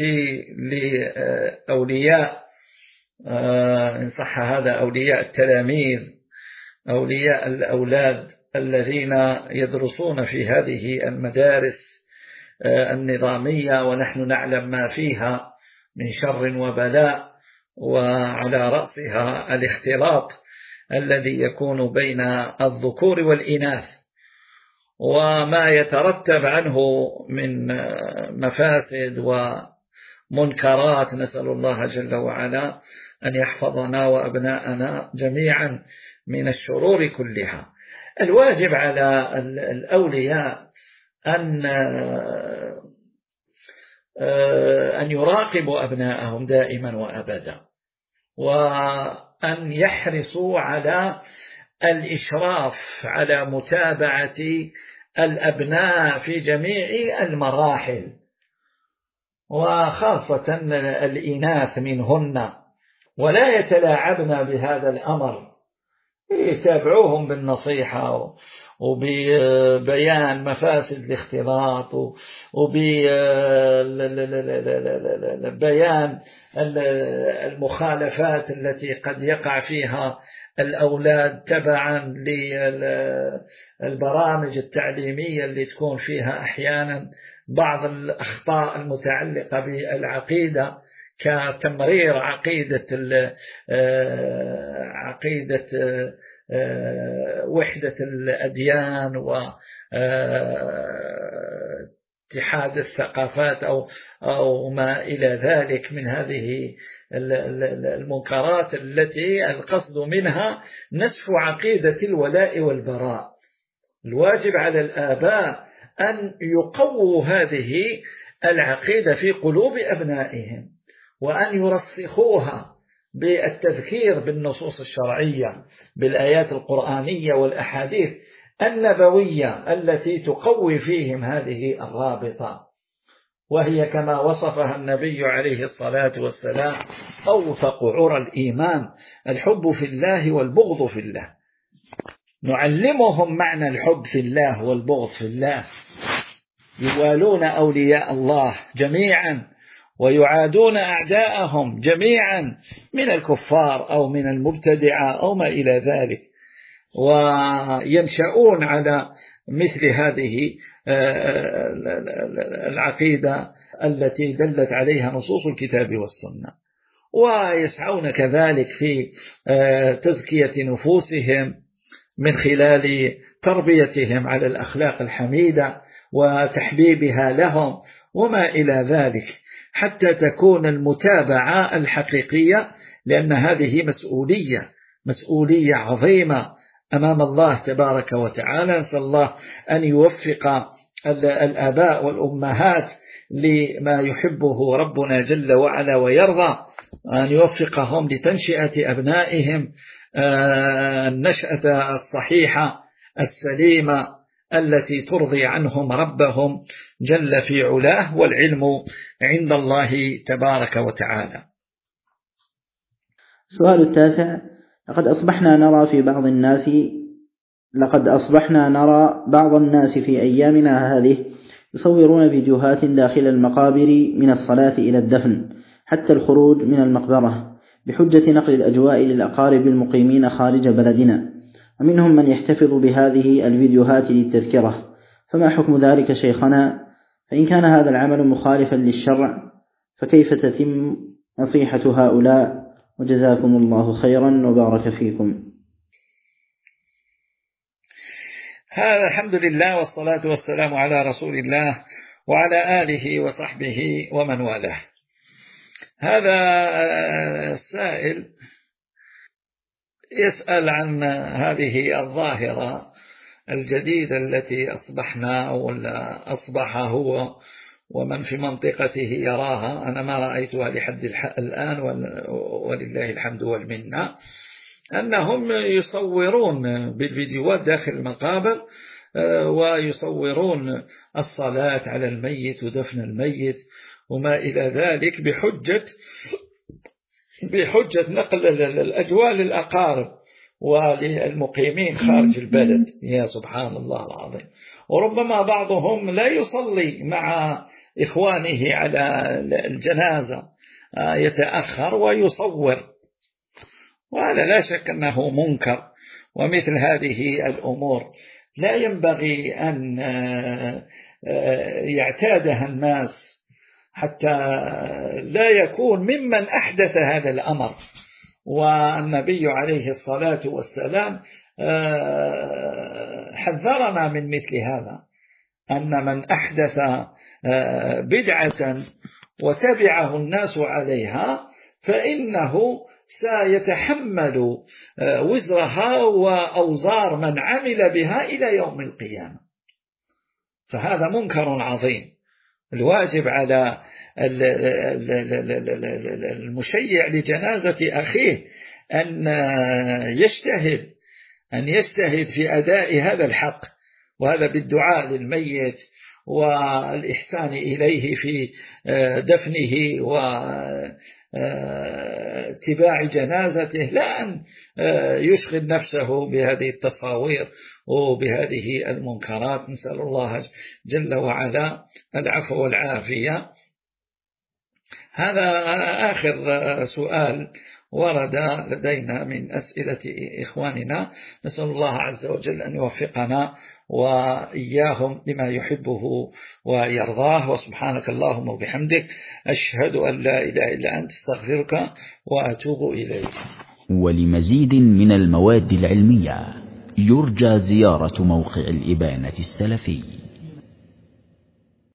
لأولياء، إن صح هذا، أولياء التلاميذ، أولياء الأولاد الذين يدرسون في هذه المدارس النظامية، ونحن نعلم ما فيها من شر وبلاء، وعلى رأسها الاختلاط الذي يكون بين الذكور والإناث، وما يترتب عنه من مفاسد ومنكرات. نسأل الله جل وعلا أن يحفظنا وأبناءنا جميعا من الشرور كلها. الواجب على الأولياء أن أن يراقبوا أبناءهم دائما وأبدا، وأن يحرصوا على الإشراف على متابعة الأبناء في جميع المراحل، وخاصة الإناث منهن، ولا يتلاعبن بهذا الأمر، يتابعوهم بالنصيحة وببيان مفاسد الاختلاط وببيان المخالفات التي قد يقع فيها الأولاد تبعا للبرامج التعليمية اللي تكون فيها أحيانا بعض الأخطاء المتعلقة بالعقيدة، كتمرير عقيدة عقيدة وحدة الأديان واتحاد الثقافات أو أو ما إلى ذلك من هذه المنكرات التي القصد منها نسف عقيدة الولاء والبراء. الواجب على الآباء أن يقووا هذه العقيدة في قلوب أبنائهم، وأن يرسخوها بالتذكير بالنصوص الشرعية، بالآيات القرآنية والأحاديث النبوية التي تقوي فيهم هذه الرابطة، وهي كما وصفها النبي عليه الصلاة والسلام أوثق عرى الإيمان الحب في الله والبغض في الله. نعلمهم معنى الحب في الله والبغض في الله، يوالون أولياء الله جميعا ويعادون أعداءهم جميعا من الكفار أو من المبتدعة أو ما إلى ذلك، وينشأون على مثل هذه العقيدة التي دلت عليها نصوص الكتاب والسنة، ويسعون كذلك في تزكية نفوسهم من خلال تربيتهم على الأخلاق الحميدة وتحبيبها لهم وما إلى ذلك، حتى تكون المتابعة الحقيقية، لأن هذه مسؤولية مسؤولية عظيمة أمام الله تبارك وتعالى. نسأل الله أن يوفق الآباء والأمهات لما يحبه ربنا جل وعلا ويرضى، أن يوفقهم لتنشئة أبنائهم النشأة الصحيحة السليمة التي ترضي عنهم ربهم جل في علاه، والعلم عند الله تبارك وتعالى. السؤال التاسع: لقد أصبحنا نرى في بعض الناس لقد أصبحنا نرى بعض الناس في أيامنا هذه يصورون فيديوهات داخل المقابر من الصلاة إلى الدفن حتى الخروج من المقبرة بحجة نقل الأجواء للأقارب المقيمين خارج بلدنا، ومنهم من يحتفظ بهذه الفيديوهات للتذكرة، فما حكم ذلك شيخنا؟ فإن كان هذا العمل مخالفا للشرع فكيف تتم نصيحة هؤلاء؟ وجزاكم الله خيرا وبارك فيكم. هذا الحمد لله والصلاة والسلام على رسول الله وعلى آله وصحبه ومن والاه. هذا السائل يسأل عن هذه الظاهرة الجديدة التي أصبحنا ولا أصبح هو ومن في منطقته يراها، أنا ما رأيتها لحد الآن ولله الحمد والمنة، أنهم يصورون بالفيديوهات داخل المقابر ويصورون الصلاة على الميت ودفن الميت وما إلى ذلك بحجة بحجة نقل الأجواء للأقارب وللمقيمين خارج البلد. يا سبحان الله العظيم. وربما بعضهم لا يصلي مع إخوانه على الجنازة، يتأخر ويصور، وهذا لا شك أنه منكر. ومثل هذه الأمور لا ينبغي أن يعتادها الناس حتى لا يكون ممن أحدث هذا الأمر. والنبي عليه الصلاة والسلام حذرنا من مثل هذا، أن من أحدث بدعة وتبعه الناس عليها فإنه سيتحمل وزرها وأوزار من عمل بها إلى يوم القيامة. فهذا منكر عظيم. الواجب على المشيع لجنازة أخيه أن يجتهد أن يجتهد في أداء هذا الحق، وهذا بالدعاء للميت والإحسان إليه في دفنه واتباع جنازته، لا أن يشغل نفسه بهذه التصاوير وبهذه المنكرات. نسأل الله جل وعلا العفو والعافية. هذا آخر سؤال ورد لدينا من أسئلة إخواننا، نسأل الله عز وجل أن يوفقنا وإياهم لما يحبه ويرضاه. وسبحانك اللهم وبحمدك، أشهد أن لا إله إلا أنت، استغفرك وأتوب إليك. ولمزيد من المواد العلمية يرجى زيارة موقع الإبانة السلفي.